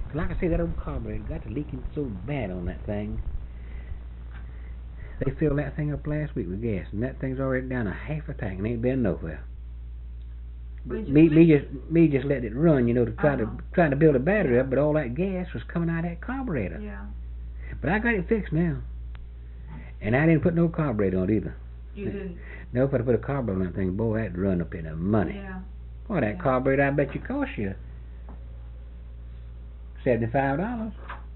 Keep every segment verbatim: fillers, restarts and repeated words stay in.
Like I say, that old carburetor got to leaking so bad on that thing. They filled that thing up last week with gas, and that thing's already down a half a tank and ain't been nowhere. Me, me just, me just letting it run, you know, to try uh-huh. to trying to build a battery yeah. up, but all that gas was coming out of that carburetor. Yeah. But I got it fixed now, and I didn't put no carburetor on it either. You didn't. No, if I put a carburetor on that thing, boy, that'd run up in the money. Yeah. Boy, that yeah. carburetor, I bet you cost you seventy-five dollars.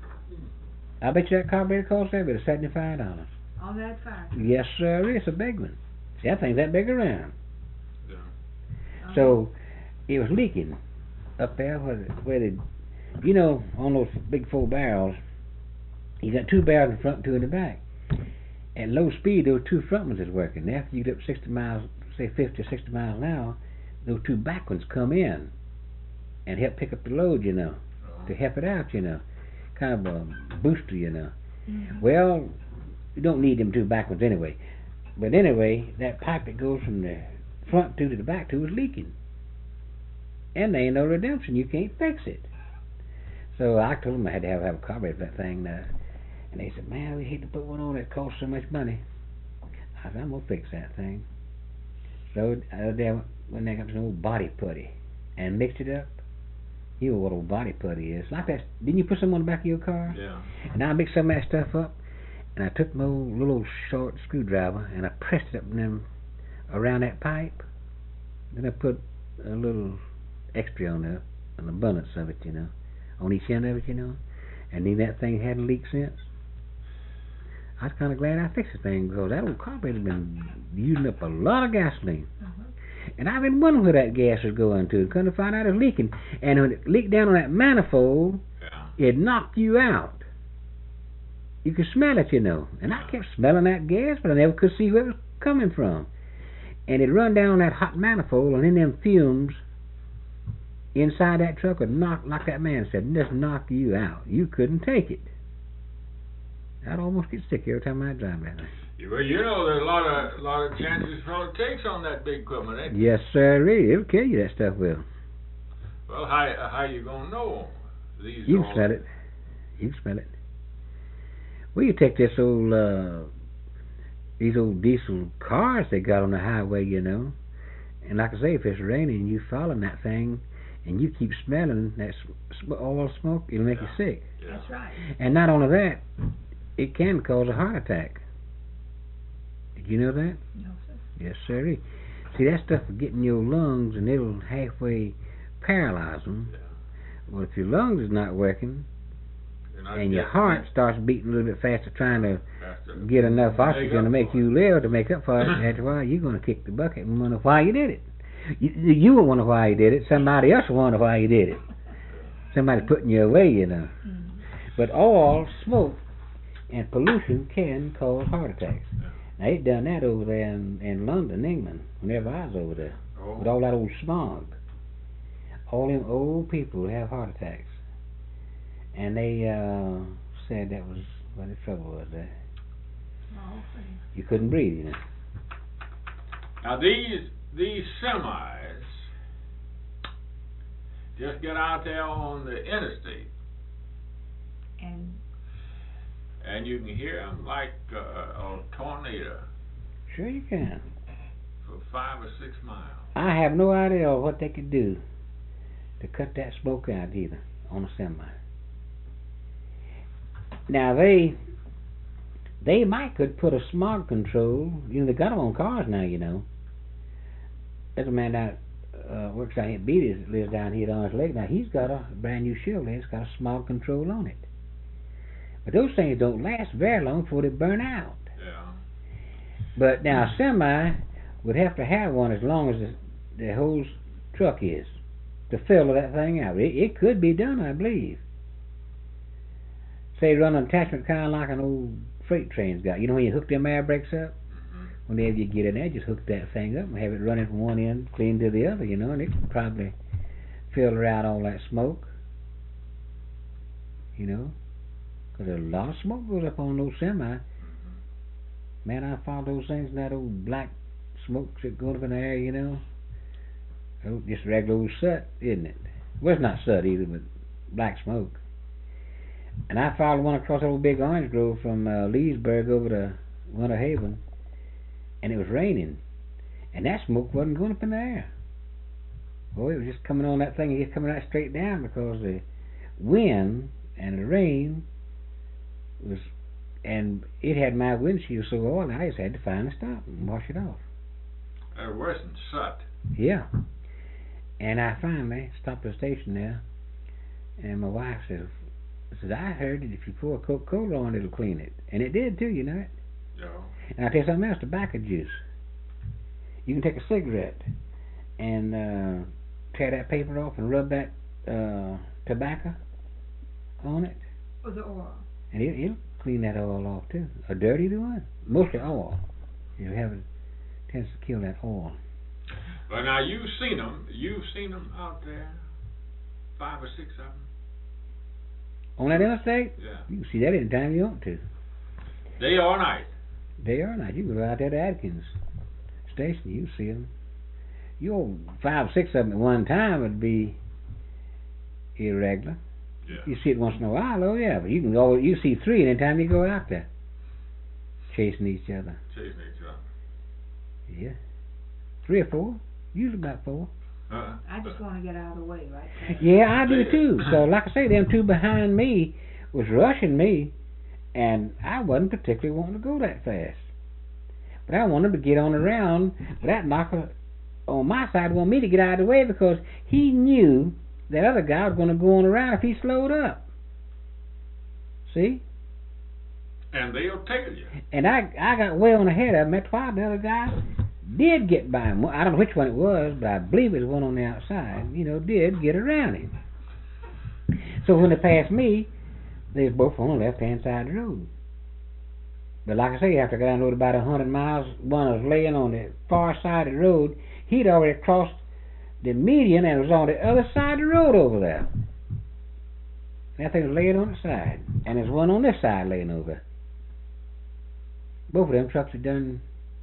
I bet you that carburetor cost every bit seventy-five dollars. On that fire? Yes, sir. It's a big one. See, that thing's that big around. Yeah. Uh-huh. So it was leaking up there where the, where the, you know, on those big four barrels, you got two barrels in front and two in the back. At low speed, those two front ones is working. After you get up sixty miles, say fifty or sixty miles an hour, those two back ones come in and help pick up the load, you know, uh-huh. to help it out, you know, kind of a booster, you know. Mm-hmm. Well, you don't need them two back ones anyway. But anyway, that pipe that goes from the front two to the back two is leaking. And there ain't no redemption. You can't fix it. So I told them I had to have, have a carburetor for that thing. Uh, and they said, man, we hate to put one on that costs so much money. I said, I'm going to fix that thing. So uh, they went there got some old body putty and mixed it up. You know what old body putty is. Like that. Didn't you put some on the back of your car? Yeah. And I mixed some of that stuff up. And I took my old, little short screwdriver and I pressed it up in them, around that pipe. Then I put a little extra on there, an abundance of it, you know, on each end of it, you know. And then that thing hadn't leaked since. I was kind of glad I fixed the thing because that old carburetor's been using up a lot of gasoline. Uh-huh. And I've been wondering where that gas was going to. Couldn't find out it was leaking. And when it leaked down on that manifold, yeah. it knocked you out. You could smell it, you know. And I kept smelling that gas, but I never could see where it was coming from. And it run down that hot manifold, and in them fumes inside that truck would knock, like that man said, just knock you out. You couldn't take it. I'd almost get sick every time I drive that thing. Well, you know, there's a lot of lot of chances fellow takes on that big equipment, ain't Yes, sir. Really, it'll kill you. That stuff will. Well, how how you gonna know? These you can smell it. You can smell it. Well, you take this old, uh, these old diesel cars they got on the highway, you know, and like I say, if it's raining and you following that thing and you keep smelling that sm- oil smoke, it'll make yeah. you sick. Yeah. That's right. And not only that, it can cause a heart attack. Did you know that? No, sir. Yes, sir. See, that stuff will get in your lungs and it'll halfway paralyze them. Yeah. Well, if your lungs is not working, and your heart starts beating a little bit faster, trying to get enough oxygen to make you live, to make up for it, after a while, you're going to kick the bucket and wonder why you did it. You, you will wonder why you did it. Somebody else will wonder why you did it. Somebody's putting you away, you know. Mm-hmm. But all smoke and pollution can cause heart attacks. Yeah. Now, they've done that over there in, in London, England, whenever I was over there, oh. with all that old smog. All them old people have heart attacks. And they uh, said that was where the trouble was there. Oh, okay. You couldn't breathe, you know. Now these these semis just get out there on the interstate, and and you can hear them like uh, a tornado. Sure you can. For five or six miles. I have no idea what they could do to cut that smoke out either on a semi. Now they they might could put a smog control. You know, they got them on cars now, you know. There's a man that uh, works out here at Beatty's that lives down here at Orange Lake. Now he's got a brand new Chevrolet. It's got a smog control on it. But those things don't last very long before they burn out. Yeah. But now a semi would have to have one as long as the, the whole truck is to fill that thing out. It, it could be done, I believe. Say run an attachment kind of like an old freight train's got. You know when you hook them air brakes up? Mm-hmm. Whenever you get in there, just hook that thing up and have it running from one end clean to the other, you know, and it can probably filter out all that smoke. You know? Because a lot of smoke goes up on those semi. Mm-hmm. Man, I found those things in that old black smoke that goes up in the air, you know? Oh, just regular old soot, isn't it? Well, it's not soot either, but black smoke. And I followed one across that old big orange grove from uh, Leesburg over to Winter Haven, and it was raining, and that smoke wasn't going up in the air. Well, it was just coming on that thing, and just coming right straight down because the wind and the rain was, and it had my windshield so oily, I just had to finally stop and wash it off. Uh, worse than soot. Yeah. And I finally stopped at the station there, and my wife says, says, I heard that if you pour Coca-Cola on, it'll clean it. And it did too, you know it. Yeah. And I'll tell you something else, tobacco juice. You can take a cigarette and uh, tear that paper off and rub that uh, tobacco on it. Or the oil. And it, it'll clean that oil off too. A dirty one. Mostly oil. You have it tends to kill that oil. But now you've seen them. You've seen them out there. Five or six of them. On that interstate? Yeah. You can see that anytime you want to. Day or night. Day or night. You can go out there to Atkins Station. You see them. You five or six of them at one time would be irregular. Yeah. You see it once in a while, oh yeah, but you can go. You see three anytime you go out there, chasing each other. Chasing each other. Yeah, three or four. Usually about four. Uh, I just want to get out of the way, right? Yeah, I do too. So, like I say, them two behind me was rushing me, and I wasn't particularly wanting to go that fast. But I wanted to get on around. But that knocker on my side wanted me to get out of the way because he knew that other guy was going to go on around if he slowed up. See? And they'll tail you. And I I got way on ahead of him. That's why the other guy did get by him. I don't know which one it was, but I believe it was one on the outside. You know, did get around him. So when they passed me, they was both on the left-hand side of the road. But like I say, after I got down the road about a hundred miles, one was laying on the far side of the road. He'd already crossed the median and was on the other side of the road over there. That thing was laying on the side. And there's one on this side laying over. Both of them trucks had done,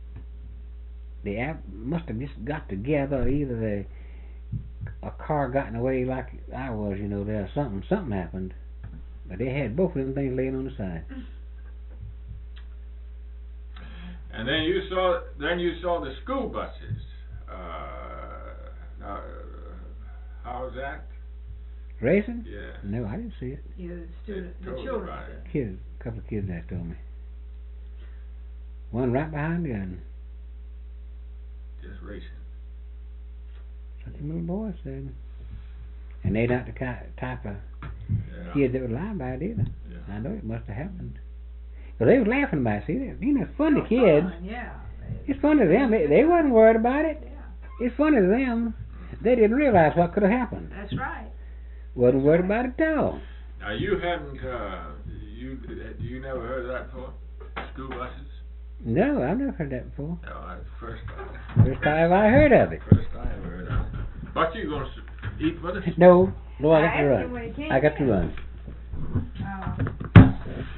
they must have just got together. Either the a car got in the way like I was, you know, there something something happened. But they had both of them things laying on the side. And then you saw, then you saw the school buses. Uh, uh, how was that? Racing? Yeah. No, I didn't see it. Yeah, the student, They the told you children. about it. Kids, a couple of kids that told me. One right behind the other. Just racing. That's what the little boy said. And they not the ki- type of Yeah. kids that would lie about it either. Yeah. I know it must have happened. But they was laughing about it. See, they- you know, it's fun to Oh, kids. fun, yeah. It's fun to them. They, they wasn't worried about it. Yeah, It's funny to them. They didn't realize what could have happened. that's right. Wasn't worried about it at all. Now you hadn't, uh, you you never heard of that before? School buses? No, I've never heard that before. No, that's the first time. First time I heard of it. First time I ever heard of it. But you gonna s- eat with us? No, no, I got to I asked him when he run. came I got to in. run. Um,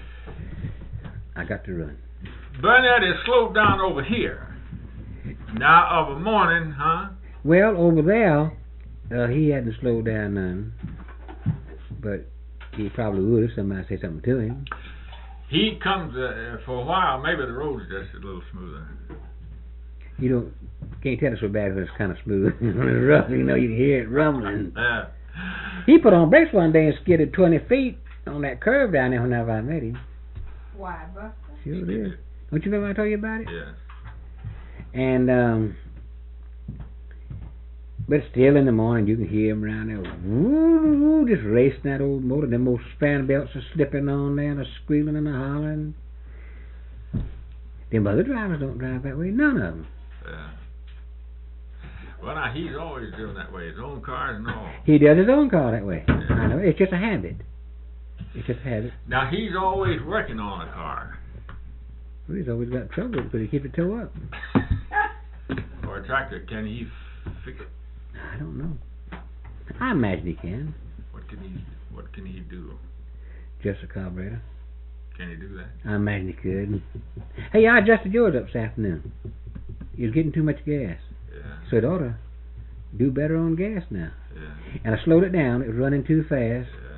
I got to run. Burnett is slowed down over here. Now of a morning, huh? Well, over there, uh, he hadn't slowed down none. But he probably would if somebody said something to him. He comes uh, for a while. Maybe the road's just a little smoother. You don't, can't tell us so bad when it's kind of smooth. When it's rough, you know, you can hear it rumbling. Uh, He put on brakes one day and skidded twenty feet on that curve down there whenever I met him. why, Buster? Sure did. Don't you remember I told you about it? yeah. And, um, but still in the morning you can hear him around there, woo, woo, just racing that old motor. Them old span belts are slipping on there and a squealing and a hollering. Them other drivers don't drive that way, none of them. Yeah. Well, now he's always doing that way. His own cars and all. He does his own car that way. I know, it's just a habit. It's just a habit. Now he's always working on a car. Well, he's always got trouble because he keeps it toe up. Or a tractor. Can he f- fix it? I don't know. I imagine he can. What can he? What can he do? Just a carburetor. Can he do that? I imagine he could. Hey, I adjusted yours up this afternoon. You're getting too much gas. Yeah. So it ought to do better on gas now. Yeah. And I slowed it down. It was running too fast. Yeah.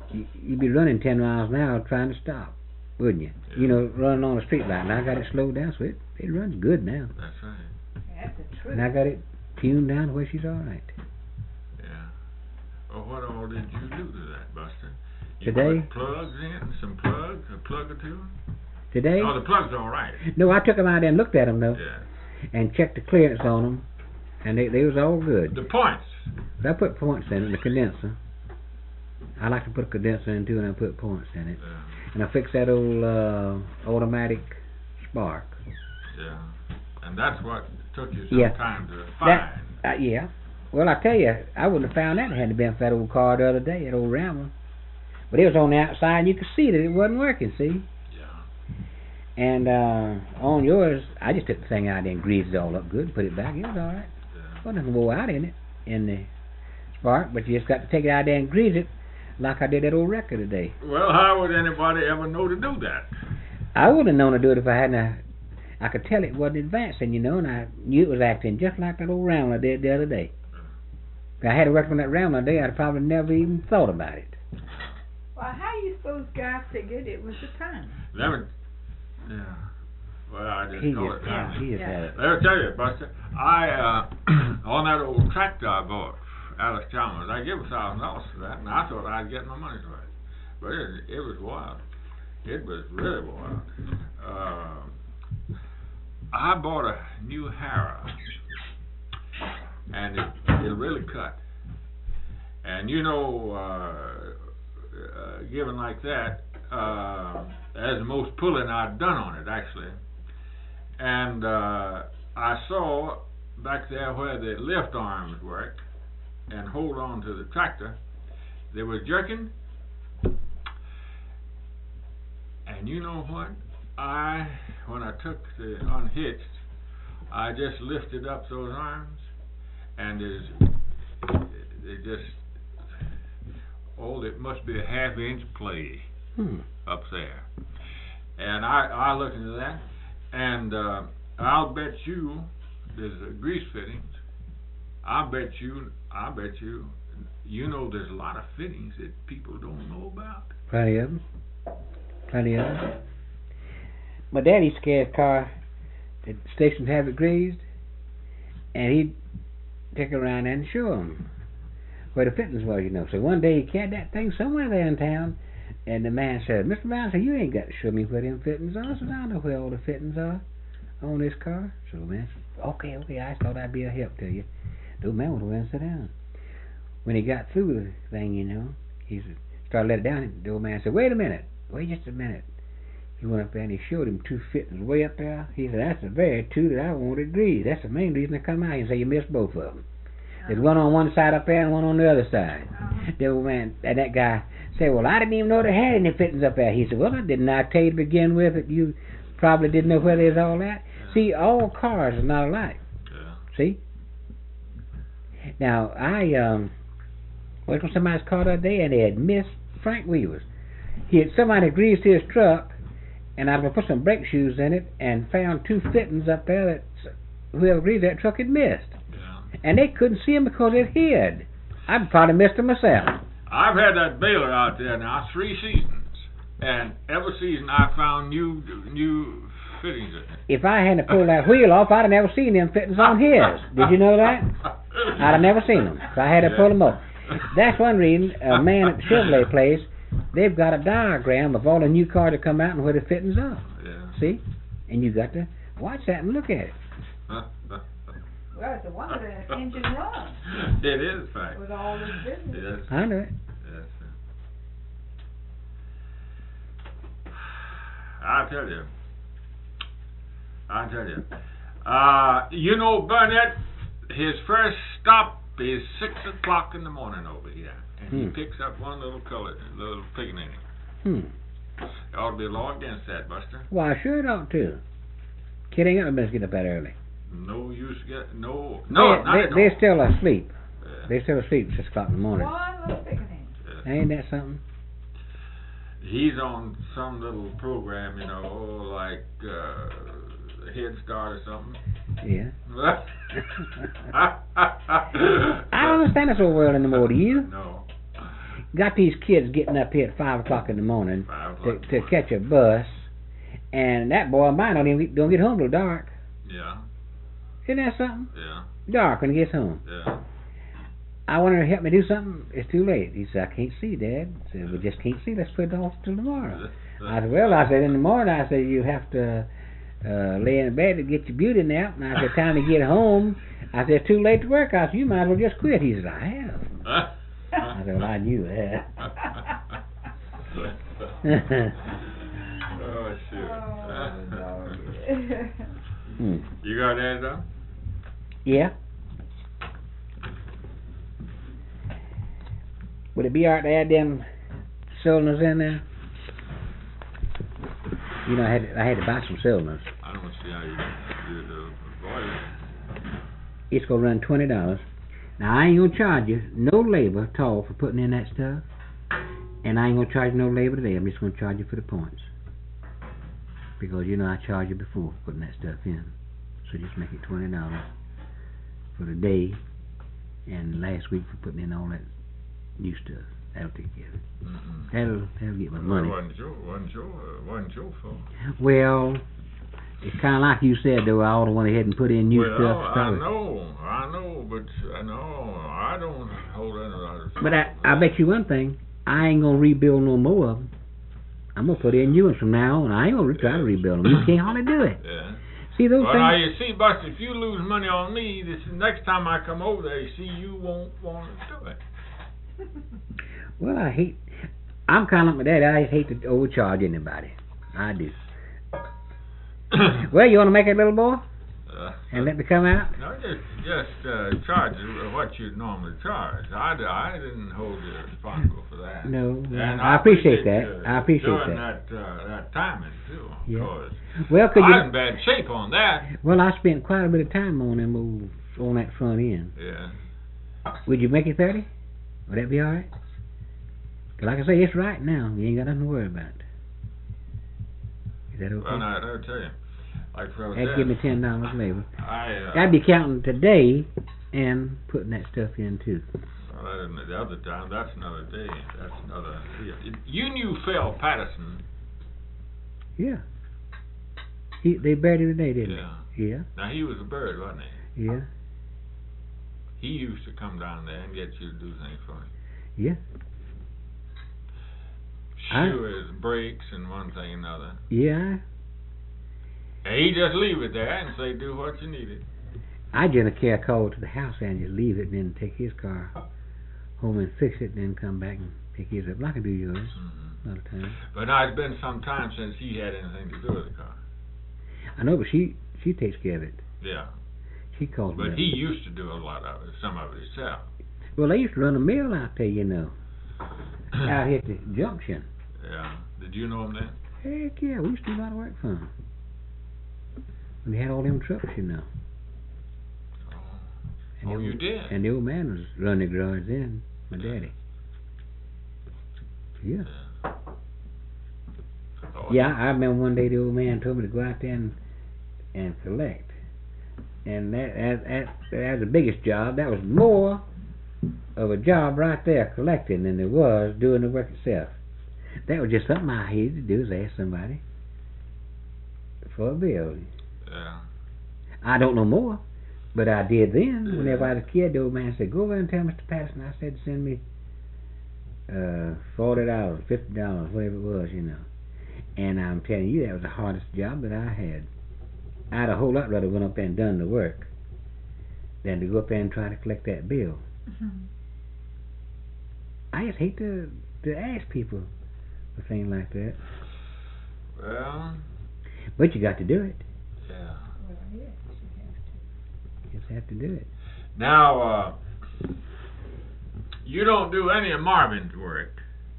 you, you'd be running ten miles an hour trying to stop, wouldn't you? Yeah. You know, running on the street light. And I got it slowed down, so it, it runs good now. That's right. That's the truth. And I got it tuned down to where she's all right. Yeah. Well, what all did you do to that, Buster? You Today? put plugs in, some plugs, a plug or two? Today? Oh, the plugs are all right. No, I took them out there and looked at them, though, Yeah. and checked the clearance on them, and they, they was all good. The points. But I put points in it, the condenser. I like to put a condenser in, too, and I put points in it. Yeah. And I fixed that old uh, automatic spark. Yeah. And that's what took you some Yeah. time to find. That, uh, yeah. Well, I tell you, I wouldn't have found that had it been for that old car the other day, that old Rambler. But it was on the outside, and you could see that it wasn't working, see? Yeah. And uh, on yours, I just took the thing out there and greased it all up good and put it back. It was all right. Yeah. Well, nothing wore out in it, in the spark, but you just got to take it out there and grease it like I did that old record today. Well, how would anybody ever know to do that? I wouldn't have known to do it if I hadn't. Uh, I could tell it wasn't advancing, you know, and I knew it was acting just like that old Rambler did the other day. If I had worked on that Rambler today, I'd probably never even thought about it. Well, how you suppose God figured it was the time? Let me, yeah. Well, I just He know just, it. yeah, he just Yeah. had it. Let me tell you, Buster, I, uh, on that old tractor I bought, Alice Chalmers, I gave a thousand dollars for that, and I thought I'd get my money's worth. But it, it was wild. It was really wild. Uh, I bought a new harrow, and it, it really cut. And you know, uh, uh, given like that, uh, as the most pulling I'd done on it, actually. And uh, I saw back there where the lift arms work and hold on to the tractor, they were jerking. And you know what? I, when I took the unhitched, I just lifted up those arms, and there's, they just, oh, it must be a half inch play Hmm. up there. And I, I looked into that, and uh, I'll bet you there's a grease fittings. I bet you, I bet you, you know there's a lot of fittings that people don't know about. Plenty of them. Plenty of them. My dad used to carry a car that stations have it greased, and he'd take it around and show them where the fittings were, you know. So one day he carried that thing somewhere there in town, and the man said, "Mister Brown, said, you ain't got to show me where them fittings are." I said, "I know where all the fittings are on this car." So the man said, okay, okay, I thought I'd be a help to you. The old man went over and sat down. When he got through the thing, you know, he said, started to let it down, and the old man said, "Wait a minute, wait just a minute." He went up there and he showed him two fittings way up there. He said, "That's the very two that I wanted greased. That's the main reason I come out here and say you missed both of them. There's one on one side up there and one on the other side." Uh-huh. The old man, and that guy said, "Well, I didn't even know they had any fittings up there." He said, "Well, didn't I tell you to begin with that you probably didn't know where there's all that?" Yeah. See, all cars are not alike. Yeah. See? Now, I um, worked on somebody's car the other day, and they had missed Frank Weaver's. He had somebody had greased his truck, and I was going to put some brake shoes in it, and found two fittings up there that whoever greased that truck had missed. Yeah. And they couldn't see them because it hid. I'd probably missed them myself. I've had that baler out there now three seasons, and every season I found new new fittings in it. If I hadn't pulled that wheel off, I'd have never seen them fittings on his. Did you know that? I'd have never seen them. So I had to pull them off. That's one reason a man at the Chevrolet place, they've got a diagram of all the new cars that come out and where the fittings are. Yeah. See? And you got to watch that and look at it. Well, it's a wonder that engine runs It is, in fact. with all this business. Yes. I know it. Yes. I tell you. I tell you. Uh, you know, Burnett, his first stop is six o'clock in the morning over here, and Hmm. he picks up one little colored, little pickaninny. Hmm. There ought to be a law against that, Buster. Why, sure it ought to. Kid ain't got no business getting up that early. No use get no no they, not they, at all. They're still asleep. Yeah. They're still asleep at six o'clock in the morning. One little pickaninny. Yeah. Ain't that something? He's on some little program, you know, like uh, Head Start or something. Yeah. I I don't understand this old world anymore, do you? No. got these kids getting up here at five o'clock in the morning Five to, o'clock. to catch a bus, and that boy of mine don't even don't get home till dark. Yeah, Isn't that something? yeah, Dark when he gets home. yeah. I want her to help me do something. It's too late. He said, I can't see, Dad. I said, we just can't see. Let's put it off till tomorrow. I said, well, I said, in the morning, I said, you have to uh, lay in bed to get your beauty nap. And I said, time to get home. I said, it's too late to work. I said, you might as well just quit. He said, I have. I said, well, I knew that. Oh, shoot. Oh, Hmm. You got that though? Yeah. Would it be alright to add them cylinders in there? You know, I had to, I had to buy some cylinders. I don't see how you do the boiler. It's gonna run twenty dollars. Now I ain't gonna charge you no labor at all for putting in that stuff, and I ain't gonna charge you no labor today. I'm just gonna charge you for the points, because you know I charged you before for putting that stuff in. So just make it twenty dollars for the day, and last week for putting in all that new stuff. That'll take care of it. Mm-hmm. That'll that'll get my money. Wasn't your, wasn't your, uh, wasn't your fault. Well, it's kind of like you said, though. I ought to went ahead and put in new well, stuff. I Probably. know, I know, but I know I don't hold that. But I, I bet you one thing. I ain't gonna rebuild no more of them. I'm gonna put in new ones from now on. I ain't gonna try to rebuild them. You can't hardly do it. Yeah. See those Well, things? now you see, Buster, if you lose money on me, this next time I come over there, you see, you won't want to do it. Well, I hate. I'm kind of like my dad. I hate to overcharge anybody. I do. Well, you want to make it, little boy, Uh, and let me come out? No, just just uh, charge what you normally charge. I, I didn't hold you responsible for that. No, no, And I appreciate you, that. uh, I appreciate doing that. that. uh, that timing too. Yeah. Because Well, could you? I'm in bad shape on that. Well, I spent quite a bit of time on them moves on that front end. Yeah. Would you make it thirty? Would that be all right? 'Cause like I say, it's right now. You ain't got nothing to worry about. Is that okay? Well, now, I'll tell you. Like Fred That'd said, give me ten dollars labor. I. Uh, I'd be counting today and putting that stuff in too. Well, that isn't the other time. That's another day. That's another. You knew Phil Patterson. Yeah. He they buried him today, didn't Yeah. they? Yeah. Now he was a bird, wasn't he? Yeah. He used to come down there and get you to do things for him. Yeah. I- Shoe his brakes and one thing and another. Yeah. And he just leave it there and say, do what you needed. I generally carry a car to the house and just leave it, and then take his car home and fix it, and then come back and pick his up. Like I do yours Mm-hmm. another time. But now it's been some time since he had anything to do with the car. I know, but she she takes care of it. Yeah. She calls me. But up. he used to do a lot of it, some of it himself. Well, they used to run a mill out there, you know, out here at the junction. Yeah. Did you know him then? Heck yeah, we used to do a lot of work for them. We had all them trucks, you know. And Oh, the you old- did? And the old man was running the garage then, my daddy. Yeah. Oh, Yeah, I remember one day the old man told me to go out there and, and collect. And that, that, that, that was the biggest job. That was more of a job right there, collecting, than there was doing the work itself. That was just something I hated to do, is ask somebody for a bill. Yeah. I don't know more, but I did then. Whenever I was a kid, the old man said, go over and tell Mister Patterson, I said, send me uh, forty dollars, fifty dollars, whatever it was, you know. And I'm telling you, that was the hardest job that I had. I'd a whole lot rather went up there and done the work than to go up there and try to collect that bill. Mm-hmm. I just hate to, to ask people for things like that. Well, But you got to do it. yeah. Well, yes, you have to. You just have to do it. Now, uh, you don't do any of Marvin's work.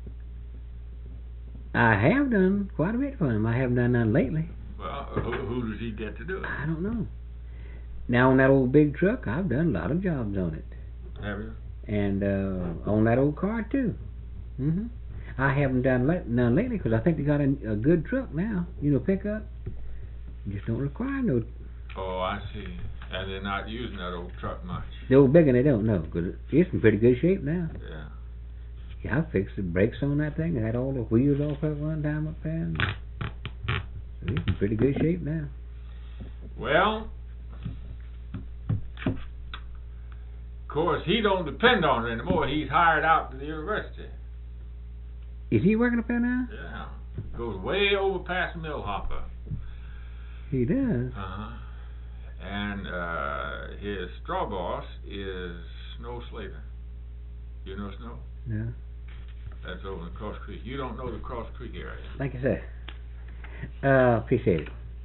I have done quite a bit for him. I haven't done none lately. Well, who, who does he get to do it? I don't know. Now on that old big truck, I've done a lot of jobs on it, Have you? and uh, on that old car too. Mhm. I haven't done la- none lately because I think they got a, a good truck now. You know, pickup. Just don't require no. Oh, I see. And they're not using that old truck much. The old big one they don't know because it's in pretty good shape now. Yeah. Yeah, I fixed the brakes on that thing. I had all the wheels off at one time up there. And so he's in pretty good shape now. Well, of course, he don't depend on it anymore. He's hired out to the university. Is he working up there now? Yeah. Goes way over past Millhopper. He does. Uh-huh. And uh, his straw boss is Snow Slater. You know Snow? No. That's over in Cross Creek. You don't know the Cross Creek area. Thank you, sir. Uh, appreciate it.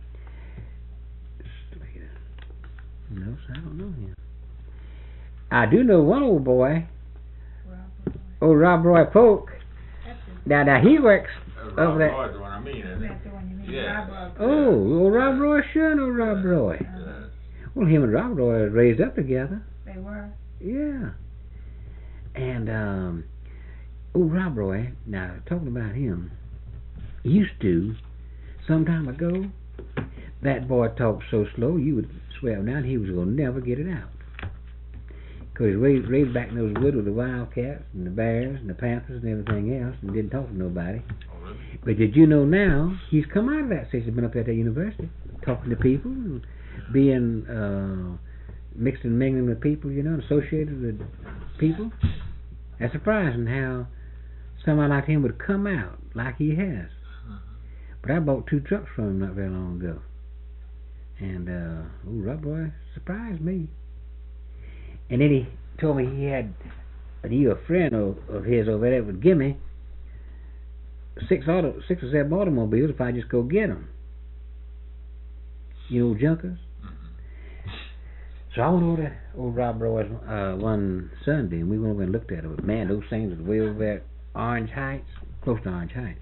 Slater. No, sir, I don't know him. I do know one old boy. Rob Roy. Old Rob Roy Polk. That's his, Now, now he works Uh, over Rob there. Roy's the one I mean, isn't it? that's the one you mean. Yeah. Rob Roy. Oh, old Rob Roy, sure know Rob Roy. Yes. Well, him and Rob Roy were raised up together. They were. Yeah. And, um, old Rob Roy, now, talking about him, used to, some time ago, that boy talked so slow, you would swear now he was going to never get it out. Because he raised, raised back in those woods with the wildcats and the bears and the panthers and everything else and didn't talk to nobody. Oh, really? But did you know now, he's come out of that since he's been up there at the university, talking to people and being uh, mixed and mingling with people, you know, and associated with people. That's surprising how somebody like him would come out like he has. But I bought two trucks from him not very long ago. And, uh, oh, Rob Roy surprised me. And then he told me he had, he a friend of, of his over there would give me six auto, six or seven automobiles if I just go get them. You know, junkers. So I went over to old Rob Roy's uh, one Sunday, and we went over and looked at them. But man, those things was way over at Orange Heights, close to Orange Heights.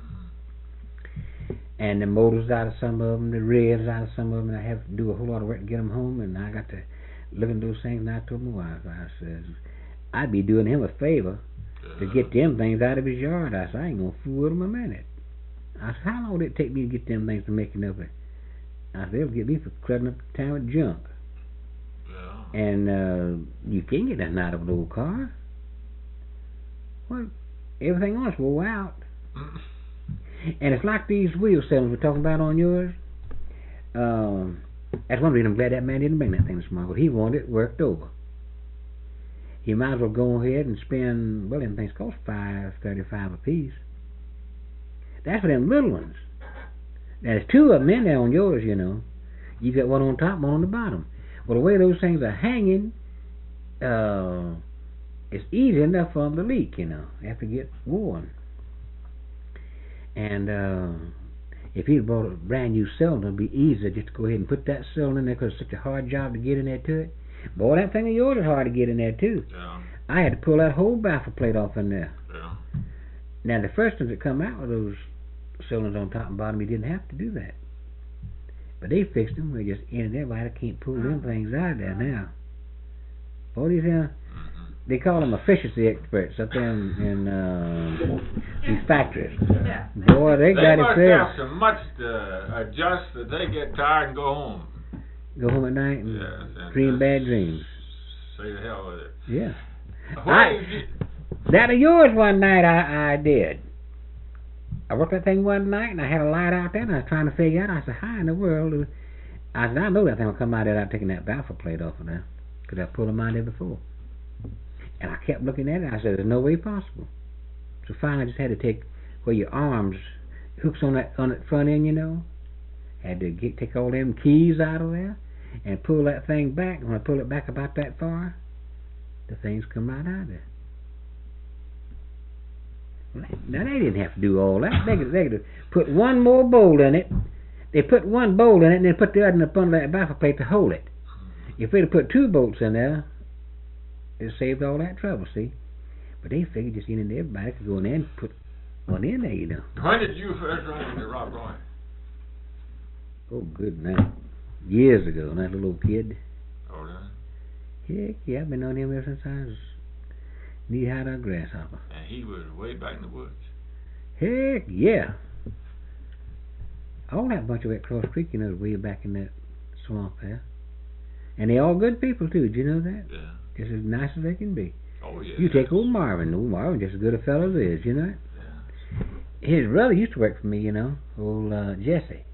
And the motors out of some of them, the ribs out of some of them, and I have to do a whole lot of work to get them home. And I got to look at those things, and I told my wife, I said, I'd be doing him a favor to get them things out of his yard. I said, I ain't gonna fool with him a minute. I said, how long did it take me to get them things to making up it? I said, they'll get me for clutting up the town with junk. Yeah. And uh, you can't get nothing out of an old car. Well, everything else wore out. And it's like these wheel cylinders we're talking about on yours. Um, that's one reason I'm glad that man didn't bring that thing this morning. He wanted it worked over. He might as well go ahead and spend, well, them things cost five thirty-five a piece. That's for them little ones. There's two of them in there on yours, you know. You got one on top, one on the bottom. Well, the way those things are hanging, uh, it's easy enough for them to leak, you know, after get worn. And uh, if he'd bought a brand new cylinder, it'd be easier just to go ahead and put that cylinder in there because it's such a hard job to get in there to it. Boy, that thing of yours is hard to get in there too. Yeah. I had to pull that whole baffle plate off in there. Yeah. Now, the first ones that come out with those cylinders on top and bottom, you didn't have to do that. But they fixed them. We just in and everybody can't pull them things out of there now. Boy, these, uh, they call them efficiency experts up there in, in uh, these factories. Yeah. Boy, they, They got it must fixed. have so much to adjust that they get tired and go home. Go home at night and Yes, and dream just bad dreams. Say the hell with it. Yeah. What I- is it? That of yours one night I, I did. I worked that thing one night and I had a light out there and I was trying to figure out. I said, how in the world? do- I said, I know that thing will come out there without taking that baffle plate off of there. Because I pulled them out there before. And I kept looking at it. I said, there's no way possible. So finally I just had to take where your arms, hooks on that on that front end, you know. Had to get, take all them keys out of there and pull that thing back. And when I pull it back about that far, the things come right out of there. Now they didn't have to do all that. They could, they could put one more bolt in it. They put one bolt in it and then put the other up under that baffle plate to hold it. If they'd have put two bolts in there, it saved all that trouble, see? But they figured just in and everybody could go in there and put one in there, you know. When did you first run into Rob Roy? Oh, good night. Years ago, that little old kid. Oh, really? Heck, yeah, I've been on him ever since I was knee-high to a grasshopper. And he was way back in the woods. Heck, yeah. All that bunch of at Cross Creek, you know, is way back in that swamp there. And they all good people, too. Did you know that? Yeah. Just as nice as they can be. Oh, yeah. You take old Marvin. Old Marvin just as good a fellow as is, you know. Yeah. His brother used to work for me, you know. Old uh, Jesse.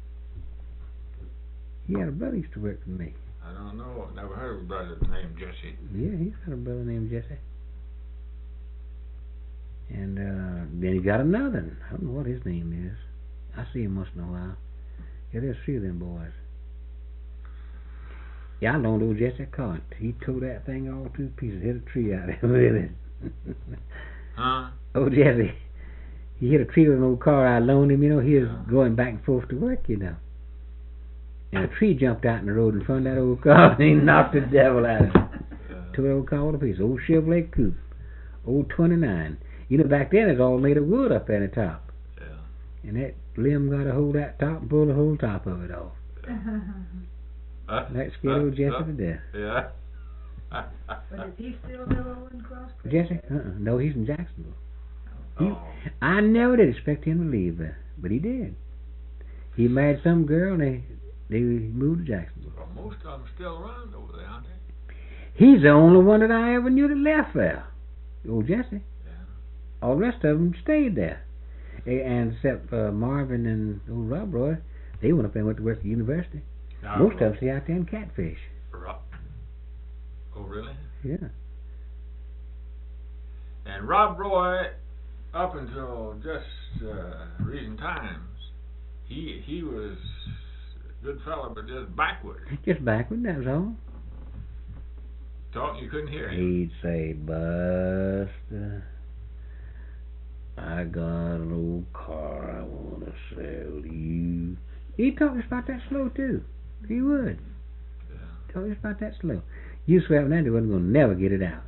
He had a brother used to work for me. I don't know. Never heard of a brother named Jesse. Yeah, he's got a brother named Jesse. And uh, then he got another one. I don't know what his name is. I see him once in a while. Yeah, there's three of them boys. Yeah, I loaned old Jesse a car. He tore that thing all to pieces. Hit a tree out there with it. Huh? Old Jesse. He hit a tree with an old car I loaned him, you know. He was Yeah. going back and forth to work, you know. And a tree jumped out in the road in front of that old car, and he knocked the devil out of it. Yeah. Tore the old car all to pieces. Old Chevrolet Coupe. Old twenty-nine. You know, back then it's all made of wood up there in the top. Yeah. And that limb got a hold of that top and pulled the whole top of it off. Uh, That scared old Jesse uh, to death. Yeah. But is he still live over in Cross Creek? Jesse? Uh-uh. No, he's in Jacksonville. He, Oh. I never did expect him to leave there, but he did. He married some girl and they, they moved to Jacksonville. Well, most of them still around over there, aren't they? He's the only one that I ever knew that left there. Old Jesse. Yeah. All the rest of them stayed there. Eh, And except uh, Marvin and old Rob Roy, they went up there and went to work at the university. Now, Most of them stay out there in Catfish. Rob. Oh, really? Yeah. And Rob Roy, up until just uh, recent times, he he was a good fella, but just backward. Just backward, that was all. Talk, you couldn't hear him. He'd say, Buster, I got an old car I want to sell to you. He'd talk just about that slow, too. He would. Yeah. Talk just about that slow. You swear on that, he wasn't going to never get it out.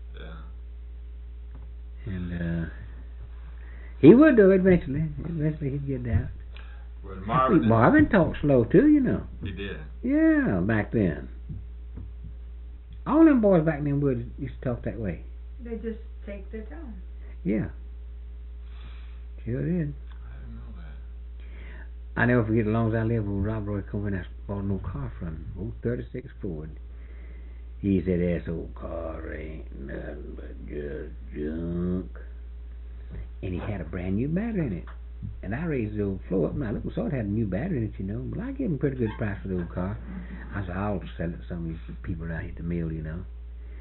Yeah. And, uh, he would, though, eventually. Eventually he'd get it out. Well, Marvin, Marvin, Marvin talked slow, too, you know. he did. Yeah, back then. All them boys back then would used to talk that way. They just take their time. Yeah. Sure did. I didn't know that. I never forget, as long as I live, old Rob Roy come in and bought an old car from him, old thirty-six Ford. He said, this old car ain't nothing but just junk. And he had a brand new battery in it. And I raised the old floor up, and I looked and saw it had a new battery in it, you know. But I gave him a pretty good price for the old car. I said, I'll sell it to some of these people around here at the mill, you know.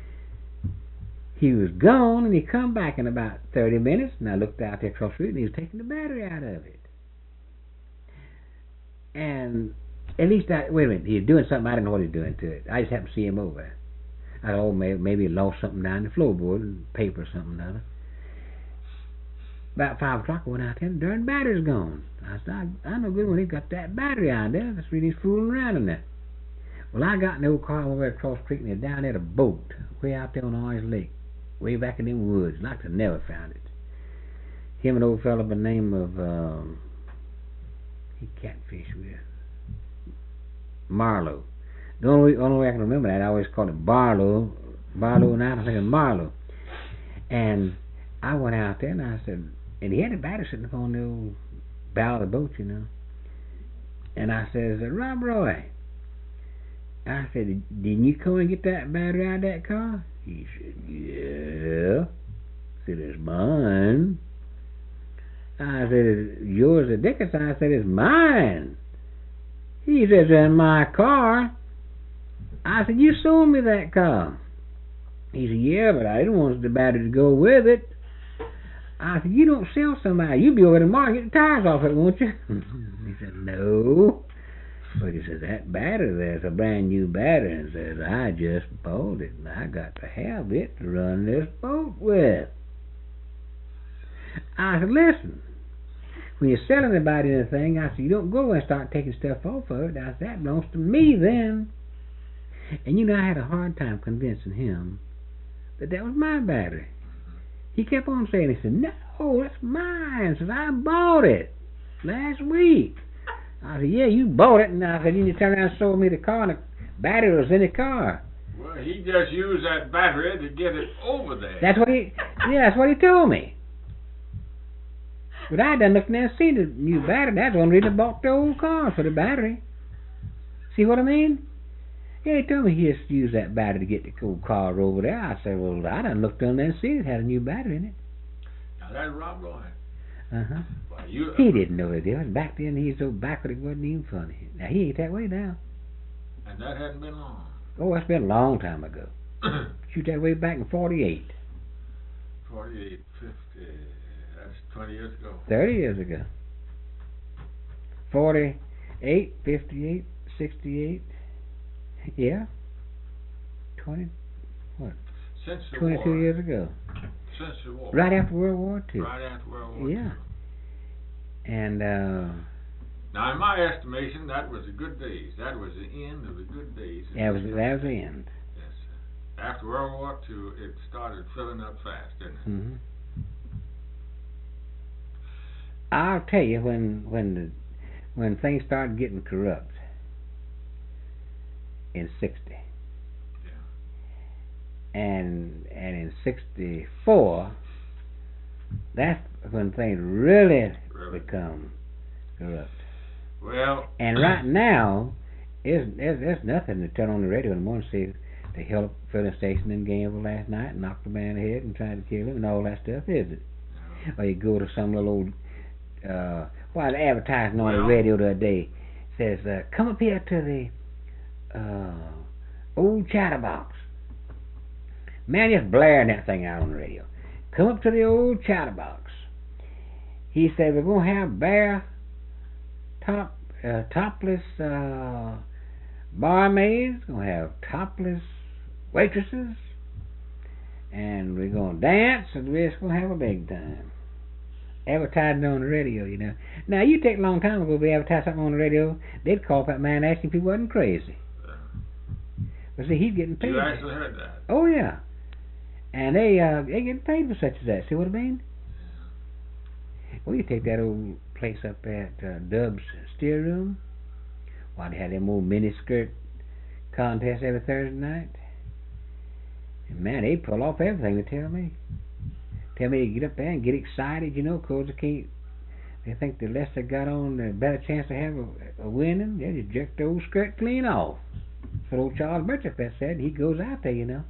He was gone, and he come back in about thirty minutes, and I looked out there across the street, and he was taking the battery out of it. And at least, I, wait a minute, he was doing something, I didn't know what he was doing to it. I just happened to see him over. I thought, oh, maybe, maybe he lost something down the floorboard, paper or something or other. About five o'clock, I went out there, and the darn battery's gone. I said, I, I know good when he got that battery out there. That's really fooling around in there. Well, I got in the old car over there across the creek, and they're down there at a boat, way out there on Orange Lake, way back in them woods. And I could never found it. Him and an old fellow by the name of, um, he catfish with Marlowe. The only, only way I can remember that, I always called it Barlow. Barlow, and I was thinking Marlowe. And I went out there, and I said, and he had a battery sitting up on the old bow of the boat, you know. And I says, Rob Roy, I said, didn't you come and get that battery out of that car? He said, yeah. I said, it's mine. I said, yours or Dickinson? I said, it's mine. He says, in my car. I said, you sold me that car. He said, yeah, but I didn't want the battery to go with it. I said, you don't sell somebody. You be over tomorrow and get the tires off it, won't you? He said, no. But he said, that battery there's a brand new battery. And says, I just bought it, and I got to have it to run this boat with. I said, listen, when you're selling anybody anything, I said, you don't go and start taking stuff off of it. I said, that belongs to me then. And you know, I had a hard time convincing him that that was my battery. He kept on saying, he said, no, that's mine. I said, I bought it last week. I said, yeah, you bought it. And I said, you turned around and sold me the car, and the battery was in the car. Well, he just used that battery to get it over there. That's what he, yeah, that's what he told me. But I done looked there and seen the new battery. That's one reason I bought the old car, for the battery. See what I mean? Yeah, he told me he just used that battery to get the old car over there. I said, well, I done looked on there and see it had a new battery in it. Now that's Rob Roy. Uh-huh. Well, you, He didn't know the difference. Back then, he was so backward it wasn't even funny. Now, he ain't that way now. And that hadn't been long. Oh, that's been a long time ago. Shoot, that way back in forty-eight. forty-eight, fifty, that's twenty years ago. thirty years ago. forty-eight, fifty-eight, sixty-eight. Yeah. twenty, what? Since the twenty-two war. years ago. Since the war. Right after World War Two. Right after World War Yeah. Two. And, uh... Now, in my estimation, that was the good days. That was the end of the good days. that was, that was the end. Yes, sir. After World War Two, it started filling up fast, didn't it? Mm-hmm. I'll tell you, when when the when things started getting corrupt in sixty, Yeah. and and in sixty four, that's when things really, Really? become corrupt. Well. And right now, it's, there's there's nothing to turn on the radio in the morning and see they held up a filling station in Gainesville last night and knocked the man in the head and tried to kill him and all that stuff, is it? No. Or you go to some little old, uh, well, the advertising on Well- the radio the other day says, uh, come up here to the uh, old chatterbox. Man, just blaring that thing out on the radio. Come up to the old chatterbox. He said, we're going to have bare, top, uh, topless uh, barmaids, going to have topless waitresses, and we're going to dance, and we're just going to have a big time. Advertising on the radio, you know. Now, you take a long time ago, if we advertised something on the radio, they'd call up that man asking if he wasn't crazy. Uh, But see, he's getting paid. you actually heard that. Oh, yeah. And they, uh, they getting paid for such as that. See what I mean? Well, you take that old place up at uh, Dub's Steer Room. Why, they had them old miniskirt contests every Thursday night. And man, they pull off everything, they tell me. Tell me to get up there and get excited, you know, because they can't. They think the less they got on, the better chance to have a, a winning. They just jerk the old skirt clean off. That's what old Charles Birch up there said. He goes out there, you know.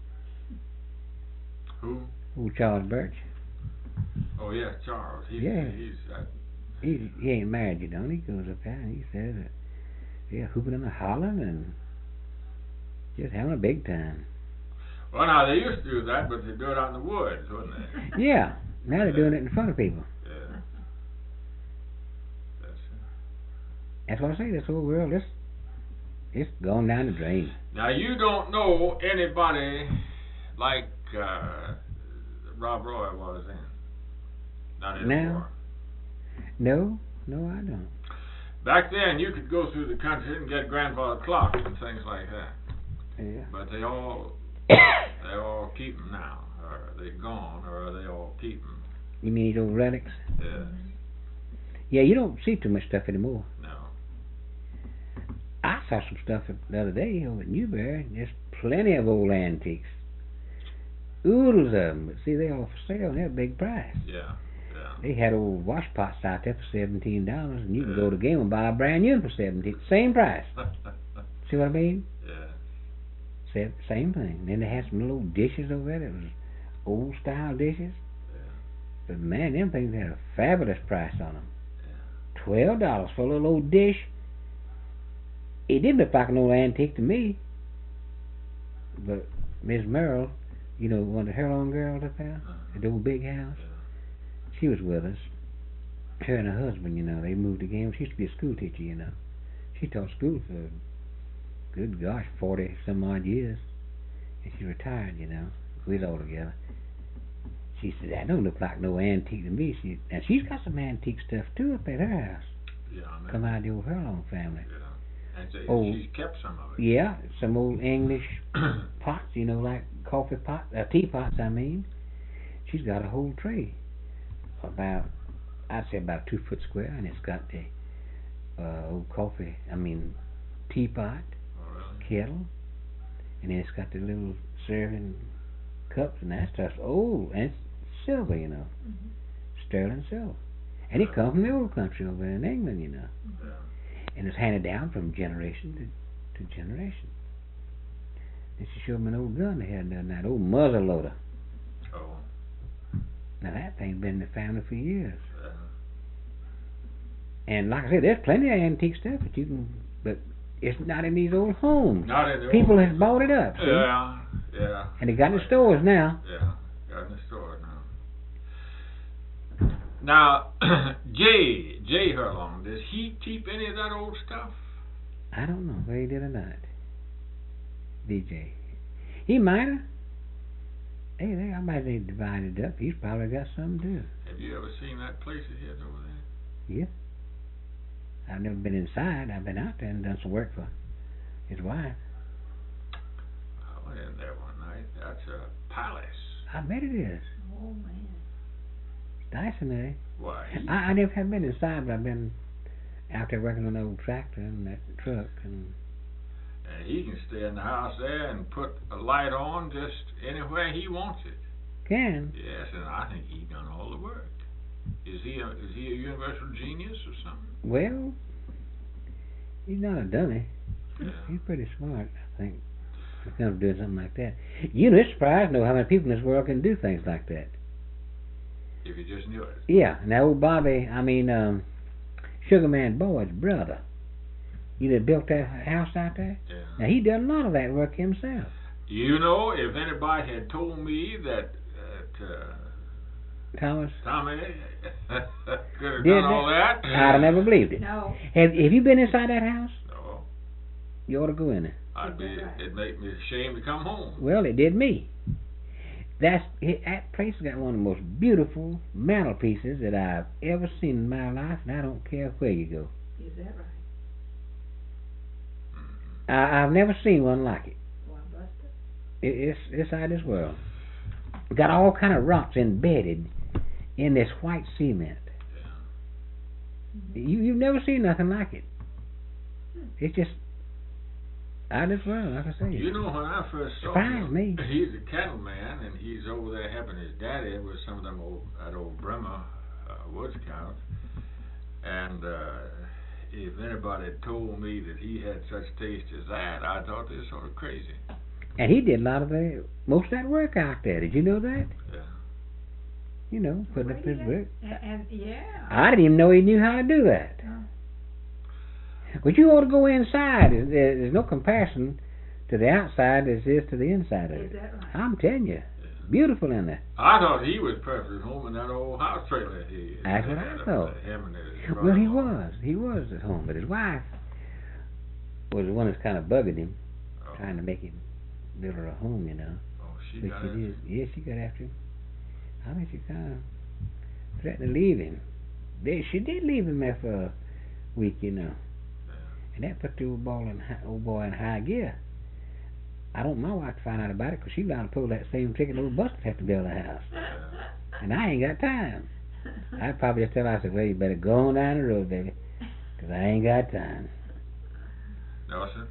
Who? Old Charles Birch. Oh, yeah, Charles. He's, Yeah. He's, uh, He he ain't married, you know. And he goes up there and he says that, yeah, hooping and hollering and just having a big time. well, now, they used to do that, but they do it out in the woods, wouldn't they? Yeah. Now they're doing it in front of people. Yeah. That's it. That's what I say. This whole world, it's it's gone down the drain. Now, you don't know anybody like uh, Rob Roy was then. Not Now? anymore. No, no, I don't. Back then, you could go through the country and get grandfather clocks and things like that. Yeah. But they all, they all keep them now. Or are they gone, or are they all keep them? You mean these old relics? Yes. Yeah, you don't see too much stuff anymore. No. I saw some stuff the other day over at Newberry. There's plenty of old antiques. Oodles of them. But see, they all for sale and they're a big price. Yeah. Yeah. They had old wash pots out there for seventeen dollars, and you can Yeah. go to game and buy a brand new one for seventeen. Same price. See what I mean? yeah. Same, same thing. Then they had some little dishes over there that was old style dishes. Yeah. But man, them things had a fabulous price on them. Yeah. Twelve dollars for a little old dish. It did look like an old antique to me. But Miss Merrill, you know, one of her own girls up there, Uh-huh. at the old big house, Yeah. she was with us. Her and her husband, you know, they moved again. She used to be a school teacher, you know. She taught school for, good gosh, forty some odd years. And she retired, you know. We was all together. She said, that don't look like no antique to me. She, and she's got some antique stuff too up at her house. Yeah. I mean, Come out of the old Hurlong family. Yeah. And so Oh. she's kept some of it. Yeah, some old English pots, you know, like coffee pots, uh, teapots, I mean. She's got a whole tray, about, I'd say about two foot square, and it's got the uh, old coffee, I mean, teapot, Oh, really? kettle, and then it's got the little serving cups, and that stuff's old, and it's silver, you know, Mhm. sterling silver. And it comes from the old country over in England, you know. Yeah. And it's handed down from generation to, to generation. And she showed me an old gun they had there, that old muzzle loader. Oh. Now that thing's been in the family for years. Yeah. And like I said, there's plenty of antique stuff that you can, but it's not in these old homes. Not in the People old- have bought it up. See? Yeah, yeah. And they got it in the stores now. Yeah, got in the store now. Now, Jay, Jay Hurlong, does he keep any of that old stuff? I don't know whether he did or not. D J. He might have. Hey, they, I might have divided it up. He's probably got something too. Have you ever seen that place of his over there? Yeah. I've never been inside. I've been out there and done some work for his wife. I went in there one night. That's a palace. I bet it is. Oh man. It's nice in there. Why? he- I, I never have been inside, but I've been out there working on the old tractor and that truck. And And he can stay in the house there and put a light on just anywhere he wants it. can. Yes, and I think he done all the work. Is he a, is he a universal genius or something? Well, he's not a dummy. Yeah. He's pretty smart, I think, when it comes to doing something like that. You know, it's surprised to know how many people in this world can do things like that. If you just knew it. Yeah, and that old Bobby, I mean, um, Sugarman Boyd's brother, you know, built that house out there? Yeah. Now, he done a lot of that work himself. You know, if anybody had told me that, that uh, Thomas, Tommy could have Did done all that, I'd have never believed it. No. Have, have you been inside that house? no, You ought to go in there. I'd be, it'd make me ashamed to come home. Well, it did me. That's it, that place has got one of the most beautiful mantelpieces that I've ever seen in my life, and I don't care where you go. Is that right? Mhm. I, I've never seen one like it. Well, Buster. it it's it's out of this world. Got all kind of rocks embedded in this white cement. Yeah. You you've never seen nothing like it. It's just out of this world, like I say. You know, when I first saw Surprised him, me. he's a cattleman, and he's over there helping his daddy with some of them old, that old Bremer uh, woods cows. And uh, if anybody had told me that he had such taste as that, I thought they were sort of crazy. And he did a lot of the most of that work out there. Did you know that? Yeah. You know, putting up his Yeah. work. And, and yeah. I didn't even know he knew how to do that. Oh. But you ought to go inside. There- There's no comparison to the outside as there is to the inside of Is it. that right? I'm telling you, beautiful in there. I thought he was perfectly at home in that old house trailer he That's he what I had up thought. there, him and his Well, he brother-in-law. was. He was at home, but his wife was the one that's kind of bugging him, Oh, trying to make him build her a home, you know. oh, she But got she it. did. Yeah, she got after him. I mean, she kind of threatened to leave him. They, she did leave him there for a week, you know. Yeah. And that put the old, ball in high, old boy in high gear. I don't want my wife to find out about it because she's bound to pull that same trick and old Buster have to build a house. And I ain't got time. I'd probably just tell her, I said, well, you better go on down the road, baby, because I ain't got time. Nelson,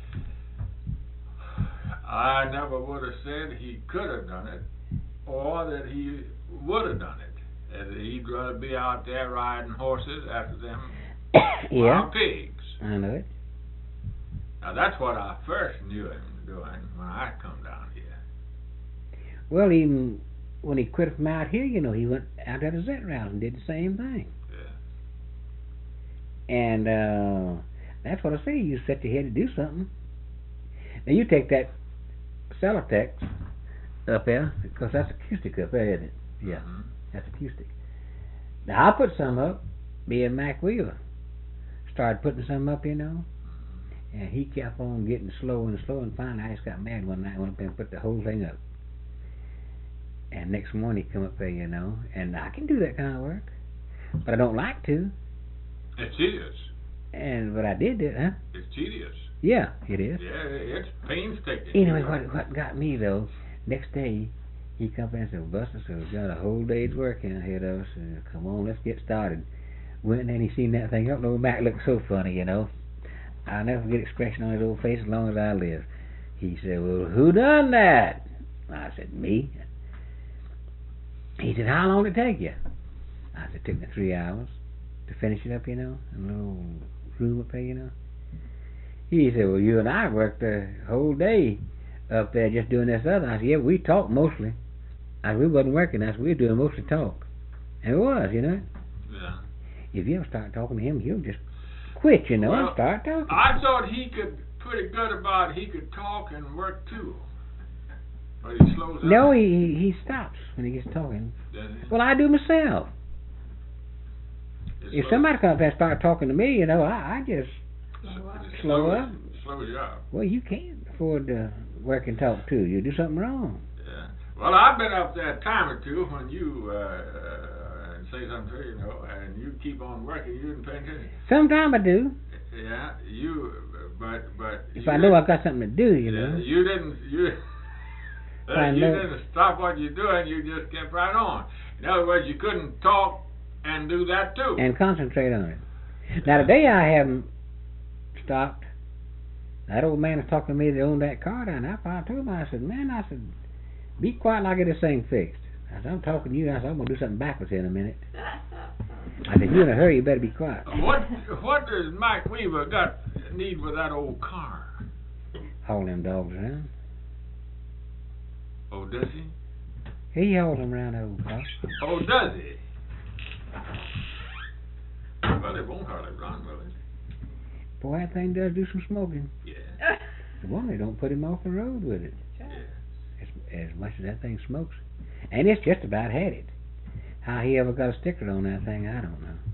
I never would have said he could have done it, or that he would have done it. And he'd rather be out there riding horses after them Yeah, wild pigs. I know it. Now that's what I first knew him doing when I come down here. Well, even when he quit from out here, you know, he went out to the Zet route and did the same thing. Yeah. And uh, that's what I say. You set your head to do something. Now you take that Celotex up there, because that's acoustic up there, isn't it? Yeah, Mhm. that's acoustic. Now I put some up, me and Mac Wheeler started putting some up, you know, and he kept on getting slower and slower, and finally I just got mad one night, went up there and put the whole thing up. And next morning he come up there, you know, and I can do that kind of work, but I don't like to. It's tedious. And but I did it, huh? It's tedious. Yeah, it is. Yeah, it's painstaking. Anyway, what what got me though, next day he come up and said, well, Buster, so we've got a whole day's work in ahead of us, and come on, let's get started. Went in and he seen that thing up, and old Mac looked so funny, you know. I'll never forget the expression on his old face as long as I live. He said, well, who done that? I said, me. He said, how long did it take you? I said, it took me three hours to finish it up, you know, in a little room up there, you know. He said, well, you and I worked the whole day up there just doing this other. I said, yeah, we talked mostly. I said, we wasn't working. I said, we were doing mostly talk. And it was, you know. Yeah. If you ever start talking to him, he'll just quit, you know, Well, and start talking. I thought he could pretty good about he could talk and work too. But he slows up. No, he he stops when he gets talking. Does he? Well, I do myself. It If slows- somebody comes up and start talking to me, you know, I, I just, it slow slows- up. Slows you up. well, you can't afford to work and talk too. You do something wrong. Yeah. Well, I've been up there a time or two when you uh, uh, say something to you, you know, and you keep on working. You didn't pay attention. Sometimes I do. Yeah, you, but but. If you I know didn't- I've got something to do, you yeah, know. You didn't you. I you know. didn't stop what you're doing. You just kept right on. In other words, you couldn't talk and do that too. And concentrate on it. Now today I haven't stopped. That old man was talking to me that owned that car down there. I told him, I said, man, I said, be quiet and I'll get this thing fixed. I said, I'm talking to you. I said, I'm going to do something backwards here in a minute. I said, you're in a hurry, you better be quiet. What what does Mike Weaver got need with that old car? Haul them dogs around. Oh, does he? He hauls them around that old car. Oh, does he? Well, it won't hardly run, will it? Boy, that thing does do some smoking. Yeah. The one, they don't put him off the road with it. Yeah. As, as much as that thing smokes. And it's just about had it. How he ever got a sticker on that thing, I don't know.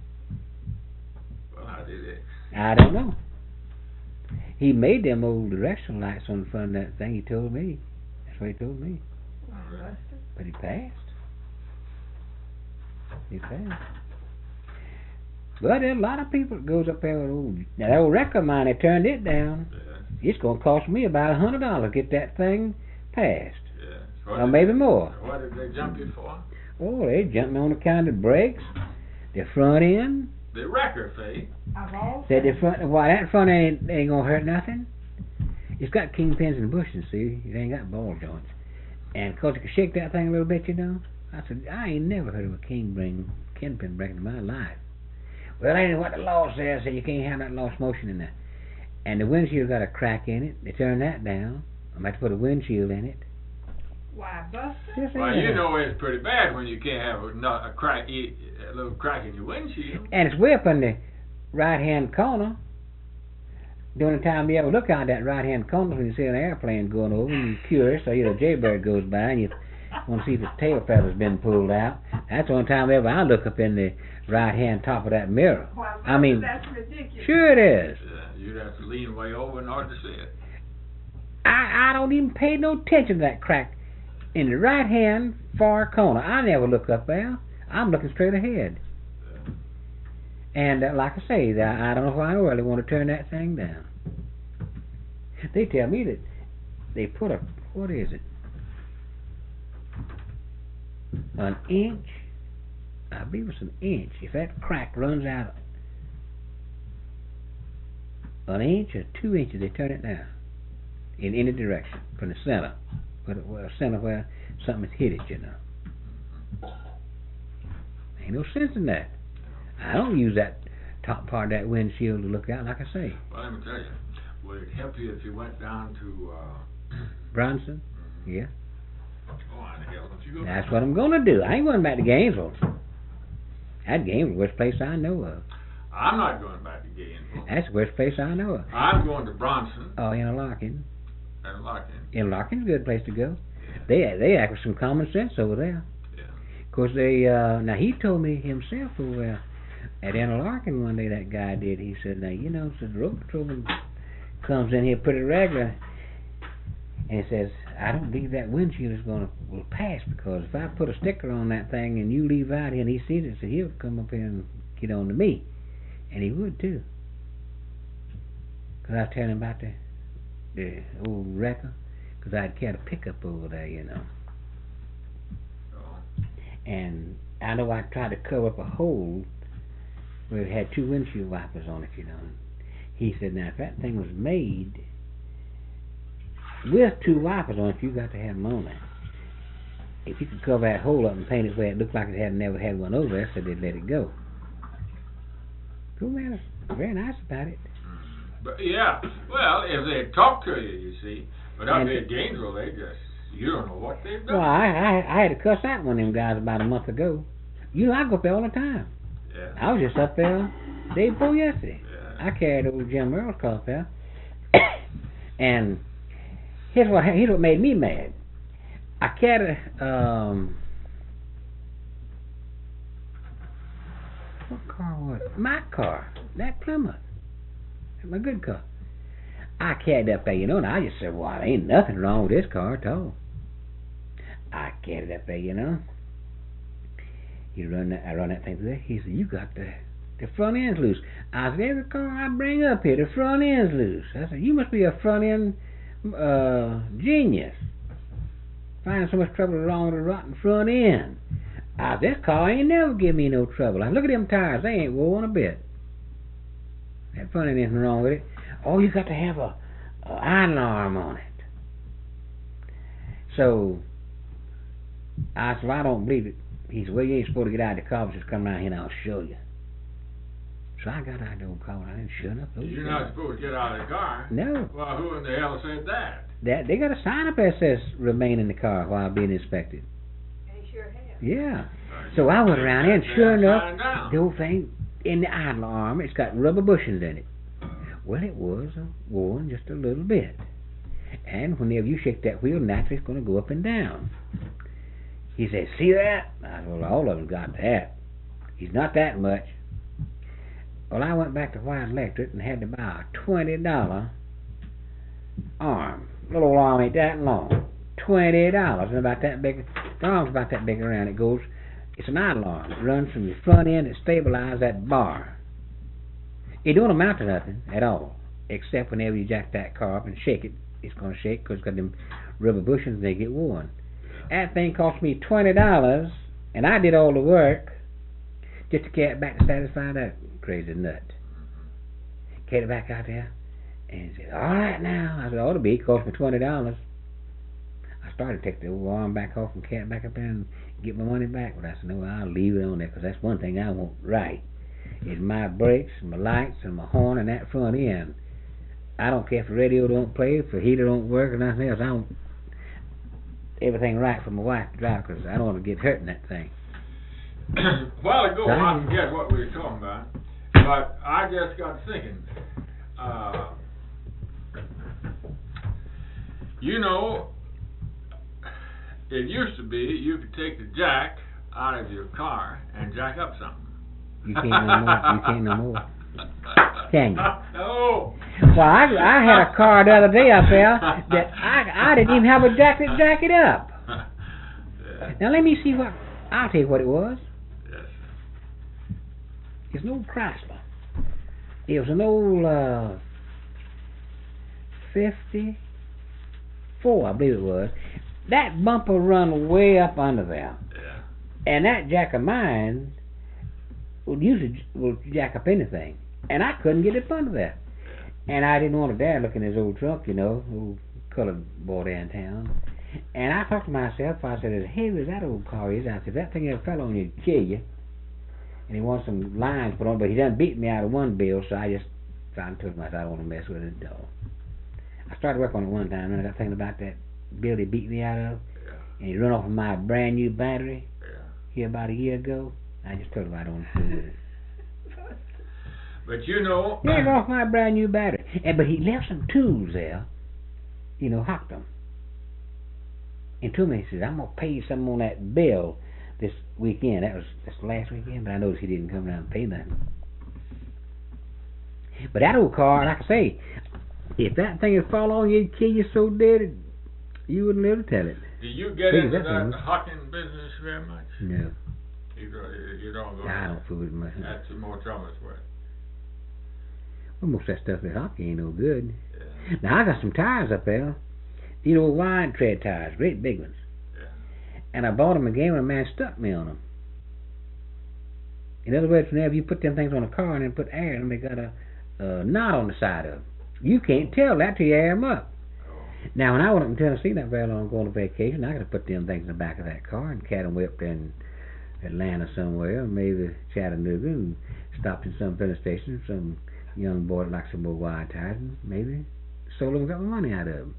Well, how did it? I don't know. He made them old directional lights on the front of that thing, he told me. That's what he told me. But he passed. He passed. But there's a lot of people that goes up there with old... Now, that old record mine, they turned it down. Yeah. It's going to cost me about a hundred dollars to get that thing passed. Yeah. What Or did- maybe more. What did they jump you for? Oh, they jumped me on account of the brakes, the front end. The wrecker fee. I've all Said the front... Why, that front end ain't going to hurt nothing. It's got kingpins and bushings, see? It ain't got ball joints. And because you can shake that thing a little bit, you know. I said, I ain't never heard of a king bring, kingpin breaking in my life. Well, that ain't what the law says, so you can't have that lost motion in there. And the windshield got a crack in it. They turned that down. I'm going to have to put a windshield in it. Why, Buster? Yes, Well, yeah. you know it's pretty bad when you can't have a, no- a crack, a little crack in your windshield. And it's way up in the right-hand corner. During the time you ever look out that right-hand corner when you see an airplane going over and you're curious, or you know, jaybird goes by and you want to see if his tail feather's been pulled out. That's the only time ever I look up in the right-hand top of that mirror. Why, Buster, I mean, that's ridiculous. sure it is. Uh, you'd have to lean way over in order to see it. I, I don't even pay no attention to that crack in the right-hand far corner. I never look up there. I'm looking straight ahead. And uh, like I say, that I don't know why I really want to turn that thing down. They tell me that they put a, what is it? An inch? I believe it's an inch. If that crack runs out an inch or two inches, they turn it down in any direction from the center. But the center where something's hit it, you know. Ain't no sense in that. I don't use that top part of that windshield to look out, like I say. Well, let me tell you, would it help you if you went down to, uh, Bronson? Yeah. oh, how the hell don't you go? That's what I'm going to do. I ain't going back to Gainesville. That Gainesville's the worst place I know of. I'm not going back to Gainesville. That's the worst place I know of. I'm going to Bronson Oh, Interlaken. and Larkin. Interlaken's a good place to go. They they act with some common sense over there. Yeah. Of course, they, uh, now he told me himself over there at Interlaken one day, that guy did. He said, now, you know, said the road patrolman comes in here pretty regular, and he says, I don't believe that windshield is going to will pass, because if I put a sticker on that thing and you leave out here and he sees it, so he'll come up here and get on to me. And he would too. Because I was telling him about the, the old wrecker, because I'd had a pickup over there, you know. Oh. And I know I tried to cover up a hole where it had two windshield wipers on it, you know. He said, now, if that thing was made with two wipers on it, you got to have them on there. If you could cover that hole up and paint it where it looked like it had never had one over there, so they'd let it go. Cool man was very nice about it. But yeah, well, if they talk to you, you see, But up And- in Gainesville, they just, you don't know what they've done. Well, I, I I had to cuss out one of them guys about a month ago. You know, I go up there all the time. Yeah. I was just up there day before yesterday. Yeah. I carried old Jim Earl's car up there. And here's what here's what made me mad. I carried um what car was it? My car. That Plymouth. My good car. I carried it up there, you know, and I just said, well, there ain't nothing wrong with this car at all. I carried it up there, you know. He run that I run that thing through there. He said, you got the the front end's loose. I said, every car I bring up here, the front end's loose. I said, you must be a front end uh, genius. Finding so much trouble wrong with the rotten front end. I said, this car ain't never give me no trouble. I said, look at them tires, they ain't worn a bit. That front end isn't wrong with it. Oh, you got to have a, a iron arm on it. So I said, well, I don't believe it. He said, well, you ain't supposed to get out of the car, but just come around here and I'll show you. So I got out of the old car and I didn't shut up. You're not supposed to get out of the car. No. Well, who in the hell said that? That they got a sign up that says remain in the car while being inspected. They sure have. Yeah. So I went around there and sure Sign enough, down. the old thing in the idler arm, it's got rubber bushings in it. Well, it was uh, worn just a little bit. And whenever you shake that wheel, naturally it's going to go up and down. He said, see that? I said, well, all of them got that. He's not that much. Well, I went back to White Electric and had to buy a twenty dollar arm. Little old arm ain't that long. twenty dollars. And about that big. The arm's about that big around. It goes, it's an idle arm. It runs from your front end and stabilizes that bar. It don't amount to nothing at all, except whenever you jack that car up and shake it, it's going to shake because it's got them rubber bushings and they get worn. That thing cost me twenty dollars, and I did all the work just to get it back to satisfy that crazy nut. Get it back out there, and he said, all right now. I said, ought to be. It cost me twenty dollars. I started to take the old arm back off and carry it back up there and get my money back, but I said, no, I'll leave it on there because that's one thing I want right. Is my brakes, and my lights, and my horn, and that front end. I don't care if the radio don't play, if the heater don't work, or nothing else. I want everything right for my wife to drive because I don't want to get hurt in that thing. A while ago, Right. I forget what we were talking about, but I just got thinking, uh, you know, it used to be you could take the jack out of your car and jack up something. You can't no more. You can't no more. Can you? No. Well, I, I had a car the other day up there that I I didn't even have a jack to jack it up. Yeah. Now let me see what. I'll tell you what it was. Yes. It's an old Chrysler. It was an old uh, fifty-four, I believe it was. That bumper run way up under there, Yeah. and that jack of mine will usually will jack up anything, and I couldn't get it up under there. And I didn't want to dare look in his old truck, you know, old colored boy downtown. And I thought to myself, I said, as heavy as that old car is, I said, if that thing ever fell on you, it'd kill you. And he wants some lines put on, but he done beat me out of one bill, so I just finally told him I don't want to mess with it at all. I started work on it one time, and I got thinking about that bill he beat me out of, Yeah. and he run off of my brand new battery Yeah. here about a year ago. I just told him I don't want to fool with it. But you know. He ran off my brand new battery, and but he left some tools there, you know, hocked them. And told me, he says, I'm going to pay you something on that bill this weekend. That was this last weekend, but I noticed he didn't come down and pay nothing. But that old car, like I say, if that thing had fall on you, it'd kill you so dead, you wouldn't live to tell it. Do you get Big as into that that thing is. hawking business very much? No, You, go, you don't go. I don't fool with much. That's more trouble with. Well, most of that stuff at hockey ain't no good. Yeah. Now, I got some tires up there. You know, wide tread tires, great big ones. Yeah. And I bought them again when a man stuck me on them. In other words, whenever you put them things on a car and then put air in them, they got a, a knot on the side of them. You can't tell that till you air them up. Oh. Now, when I went up in Tennessee not very long ago on a vacation, I could have put them things in the back of that car and carried them way up there in Atlanta somewhere, or maybe Chattanooga, and stopped in some filling station, some young boy that likes some more wide tires, and maybe sold them and got my money out of them.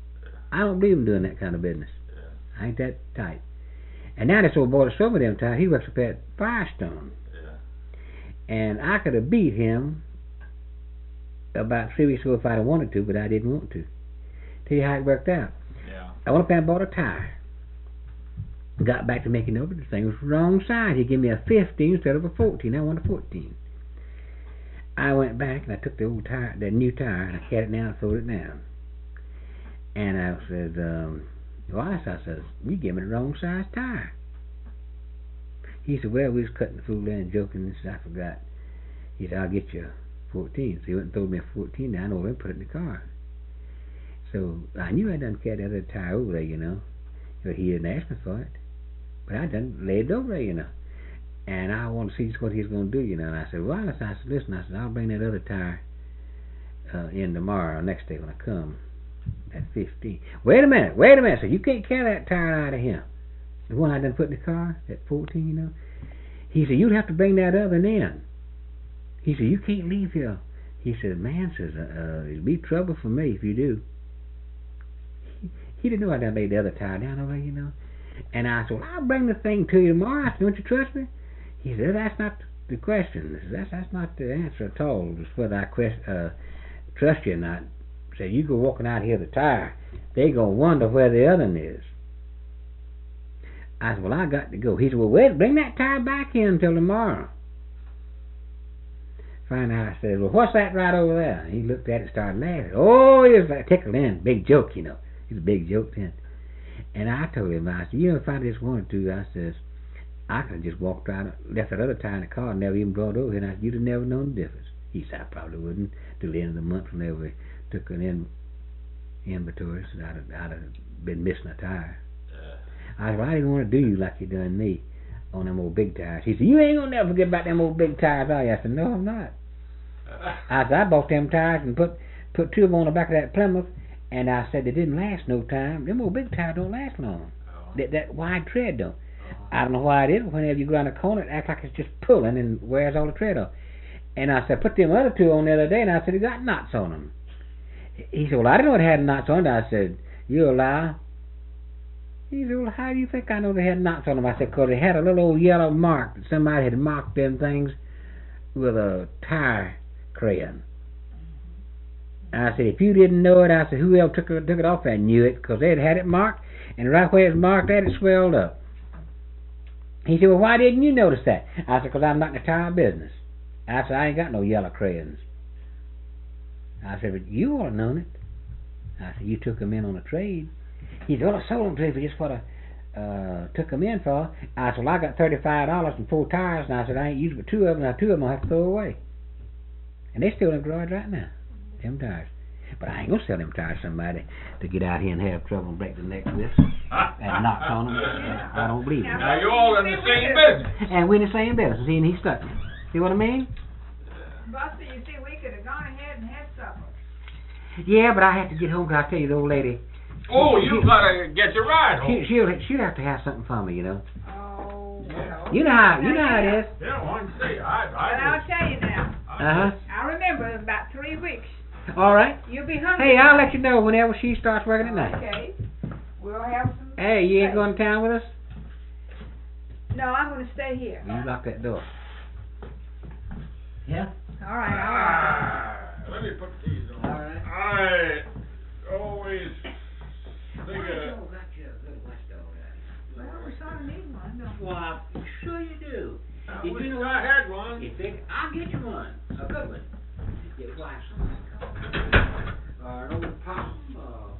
I don't believe in doing that kind of business. Yeah. I ain't that tight. And now this old boy that's over them tight, he works up at Firestone. Yeah. And I could have beat him about three weeks ago if I'd have wanted to, but I didn't want to. Tell you how it worked out. Yeah. I went up there and bought a tire. Got back to making over the thing was the wrong size. He gave me a fifteen instead of a fourteen. I wanted a fourteen. I went back and I took the old tire, the new tire, and I cut it down and throwed it down. And I said, um, well, I said, you gave me the wrong size tire. He said, well, we was cutting the fool there and joking, and said, I forgot. He said, I'll get you a fourteen. So he went and threw me a fourteen down over and put it in the car. So I knew I done cut the other tire over there, you know. But he didn't ask me for it. But I done laid it over there, you know. And I wanted to see just what he was going to do, you know. And I said, well, I said, listen, I said, I'll bring that other tire uh, in tomorrow or next day when I come at fifteen. Wait a minute, wait a minute. So you can't carry that tire out of him. The one I done put in the car at fourteen, you know. He said, you'd have to bring that other in. He said, you can't leave here. He said, man, says, uh, it'll be trouble for me if you do. He, he didn't know I done laid the other tire down over there, you know. And I said, well, I'll bring the thing to you tomorrow. I said, don't you trust me? He said, that's not the question. Said, that's, that's not the answer at all. It's whether I quest, uh, trust you or not. Say, you go walking out here with the tire, they going to wonder where the other one is. I said, well, I got to go. He said, well, wait, bring that tire back in until tomorrow. Finally, I said, well, what's that right over there? He looked at it and started laughing. Oh, he was like tickled in. Big joke, you know. He's a big joke then. And I told him, I said, you know, if I just wanted to, I says, I could have just walked right, left that other tire in the car and never even brought it over here. And I said, you'd have never known the difference. He said, I probably wouldn't. Till the end of the month whenever we took an in, inventory, so I'd have, I'd have been missing a tire. I said, well, I didn't want to do you like you done me on them old big tires. He said, you ain't going to never forget about them old big tires, are you? I said, no, I'm not. I said, I bought them tires and put, put two of them on the back of that Plymouth, and I said they didn't last no time. Them old big tires don't last long. Oh. That, that wide tread don't. Oh. I don't know why it is, but whenever you go around a corner, it acts like it's just pulling and wears all the tread off. And I said, put them other two on the other day, and I said, it got knots on them. He said, well, I didn't know it had knots on it. I said, you're a liar. He said, well, how do you think I know they had knots on them? I said, because they had a little old yellow mark that somebody had marked them things with a tire crayon. I said, if you didn't know it, I said, who else took it, took it off and knew it, because they'd had it marked, and right where it was marked at, it swelled up. He said, well, why didn't you notice that? I said, because I'm not in the tire business. I said, I ain't got no yellow crayons. I said, but you ought to have known it. I said, you took them in on a trade. He said, well, I sold them to you for just what I uh, took them in for. I said, well, I got thirty-five dollars and four tires, and I said, I ain't used but two of them, now two of them I'll have to throw away. And they still in the garage right now, them tires. But I ain't going to sell them tires to somebody to get out here and have trouble and break the neck with and knocks on them. I don't believe it. Now, you're all in the same business. And we're in the same business. See, and he stuck me. See what I mean? Buster, you see, we could have gone ahead and had supper. Yeah, but I have to get home because I tell you, the old lady. Oh, you gotta get your ride home. She, she'll, she'll have to have something for me, you know. Oh, well. You know how, you know how it is. Yeah, well, I can see. I, I But I'll tell you now. Uh-huh. I remember it was about three weeks. All right. You'll be hungry. Hey, I'll let you know whenever she starts working at night. Okay. We'll have some. Hey, you ain't steak. going to town with us? No, I'm going to stay here. You lock that door. Yeah? All right, all right. Ah, let me put these on. All right. I always think of... Well, we sort of need one, don't we? Well, sure you do. I If wish you know I had one. You think, I'll get you one. A good one. Get a wife something. Or an old possum, or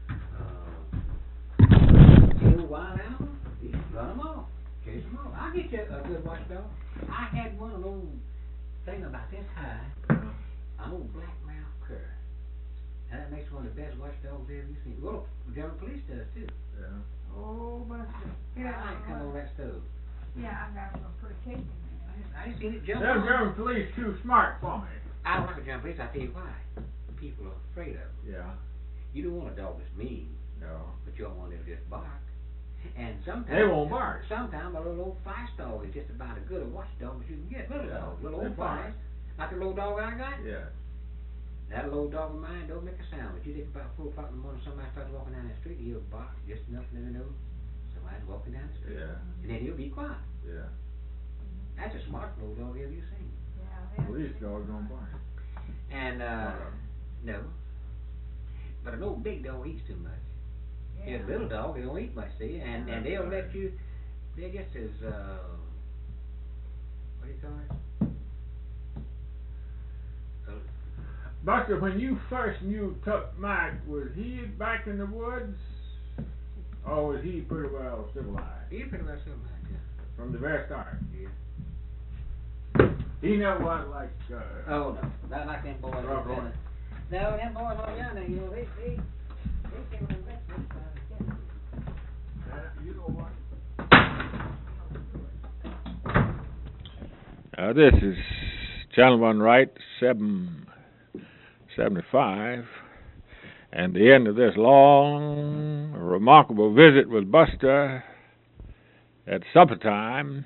uh, a wild animal. You can run them off. Chase them off. I'll get you a good watchdog. I had one an old thing about this high. An old black mouth cur. And that makes one of the best watchdogs ever you've seen. Well, the German police does too. Yeah. Oh, Buster. Yeah, I ain't come over that stove. Yeah, I got to put a cake in there. I just, I just seen it jump Them on. German police too smart for me. I don't like a German police. I'll tell you why. People are afraid of them. Yeah. You don't want a dog that's mean, No. but you don't want them to just bark. And sometimes They won't bark. Sometimes a little old feist dog is just about as good a watchdog as you can get. Little Yeah, dog, little they old bark. feist, like the little dog I got. Yeah. That little dog of mine don't make a sound, but you think about four o'clock in the morning, somebody starts walking down the street, he'll bark just enough to let her know somebody's walking down the street. Yeah. And then he'll be quiet. Yeah. That's a smart little dog, have you seen? Yeah, Well, these dogs don't bark. And, uh, Uh, no. But an old big dog eats too much. yeah. Yeah, a little dog, they don't eat much, see, and, and they'll let you, they're just as, uh, what do you call it? Uh, Buster, when you first knew Tuck Mike, was he back in the woods? Or was he pretty well civilized? He's pretty much something like that. From the very start? Yeah. He never was like, uh... Oh, no, not like them boys. Rough over boy. there. No, them boys on down there, you know, they, they, they came on back this side. You know what? Uh, this is Channel One Right, seven seventy-five, and the end of this long, remarkable visit with Buster at supper time.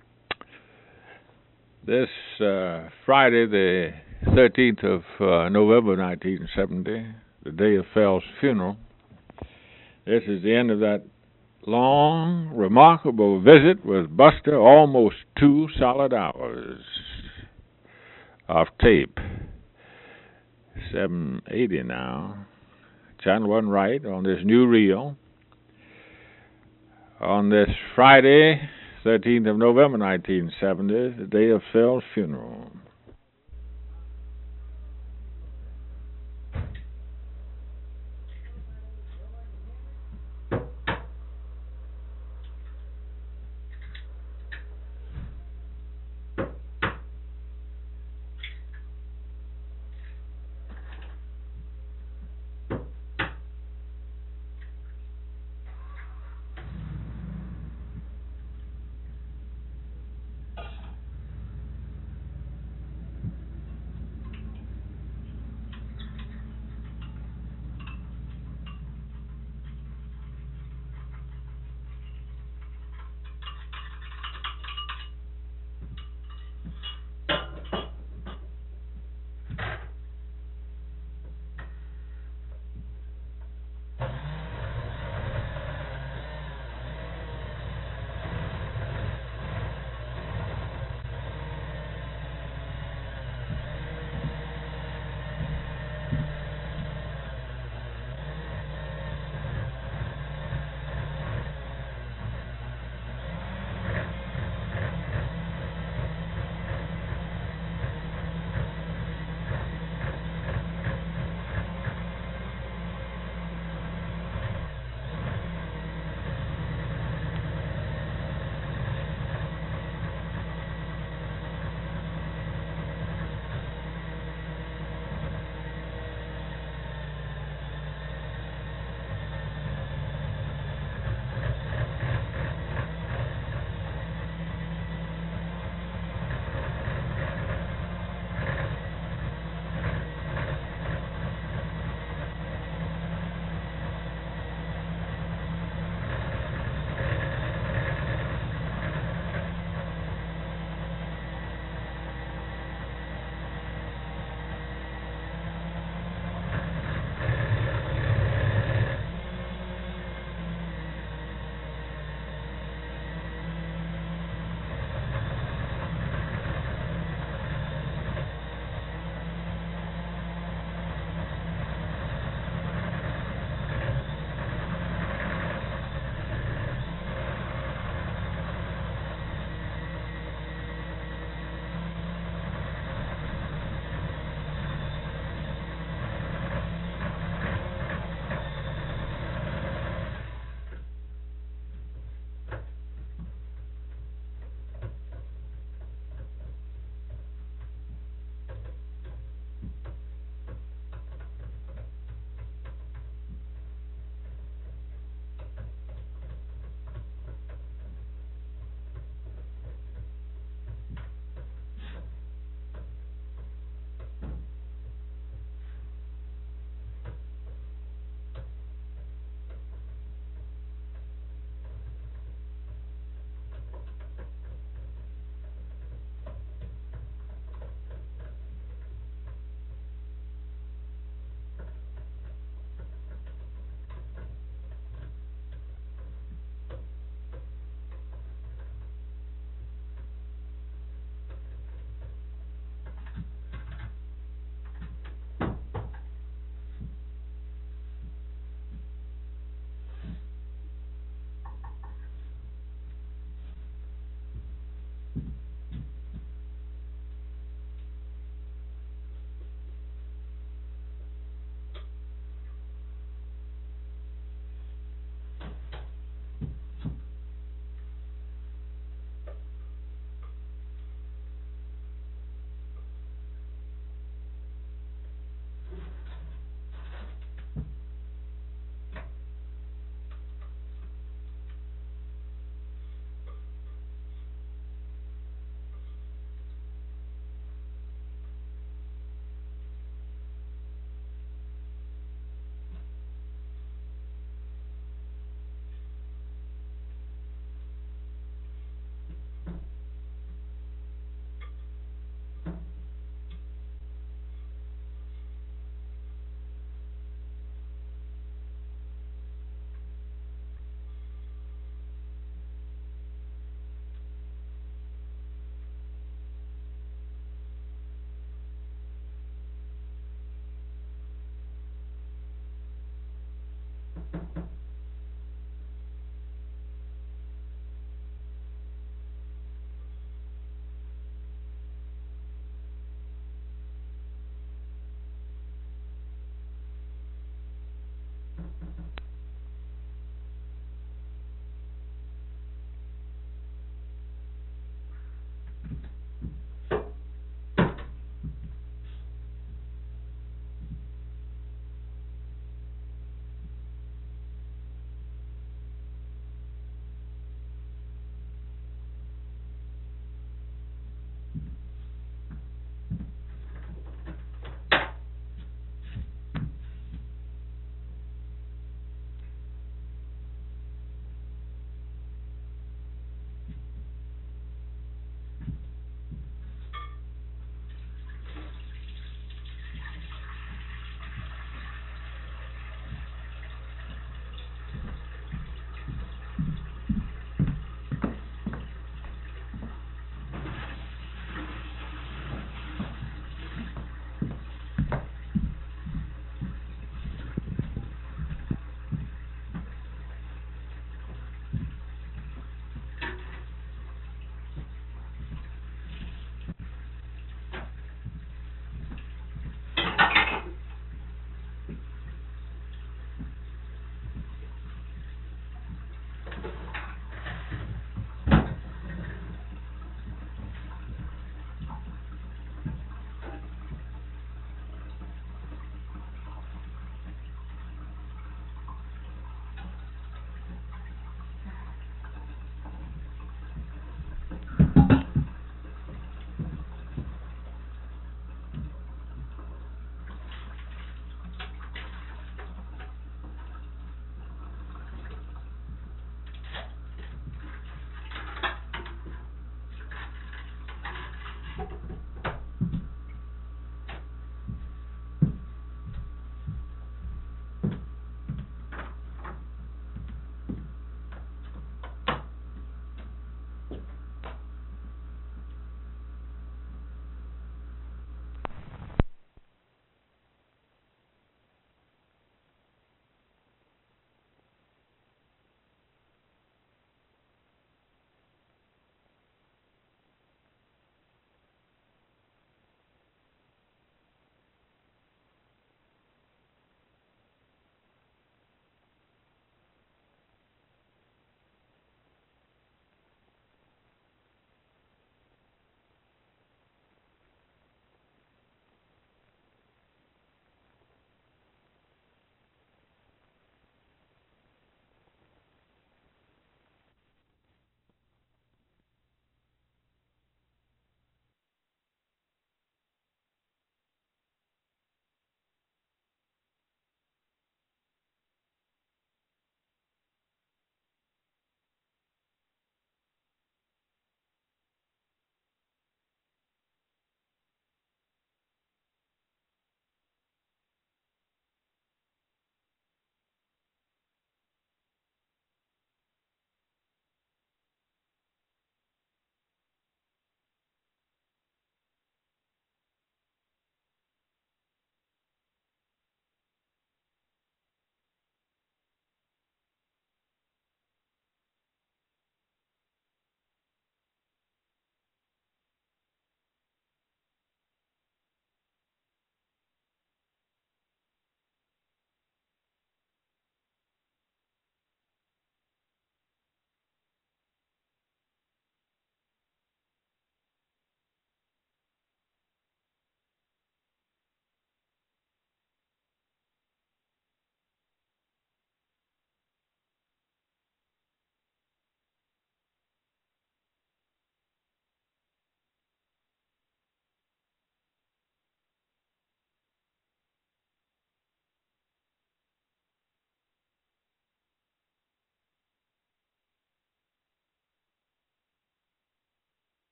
This uh, Friday, the thirteenth of uh, November, nineteen seventy, the day of Fell's funeral. This is the end of that long, remarkable visit with Buster, almost two solid hours of tape. seven eighty now. Channel One Right on this new reel. On this Friday, thirteenth of November, nineteen seventy, the day of Phil's funeral.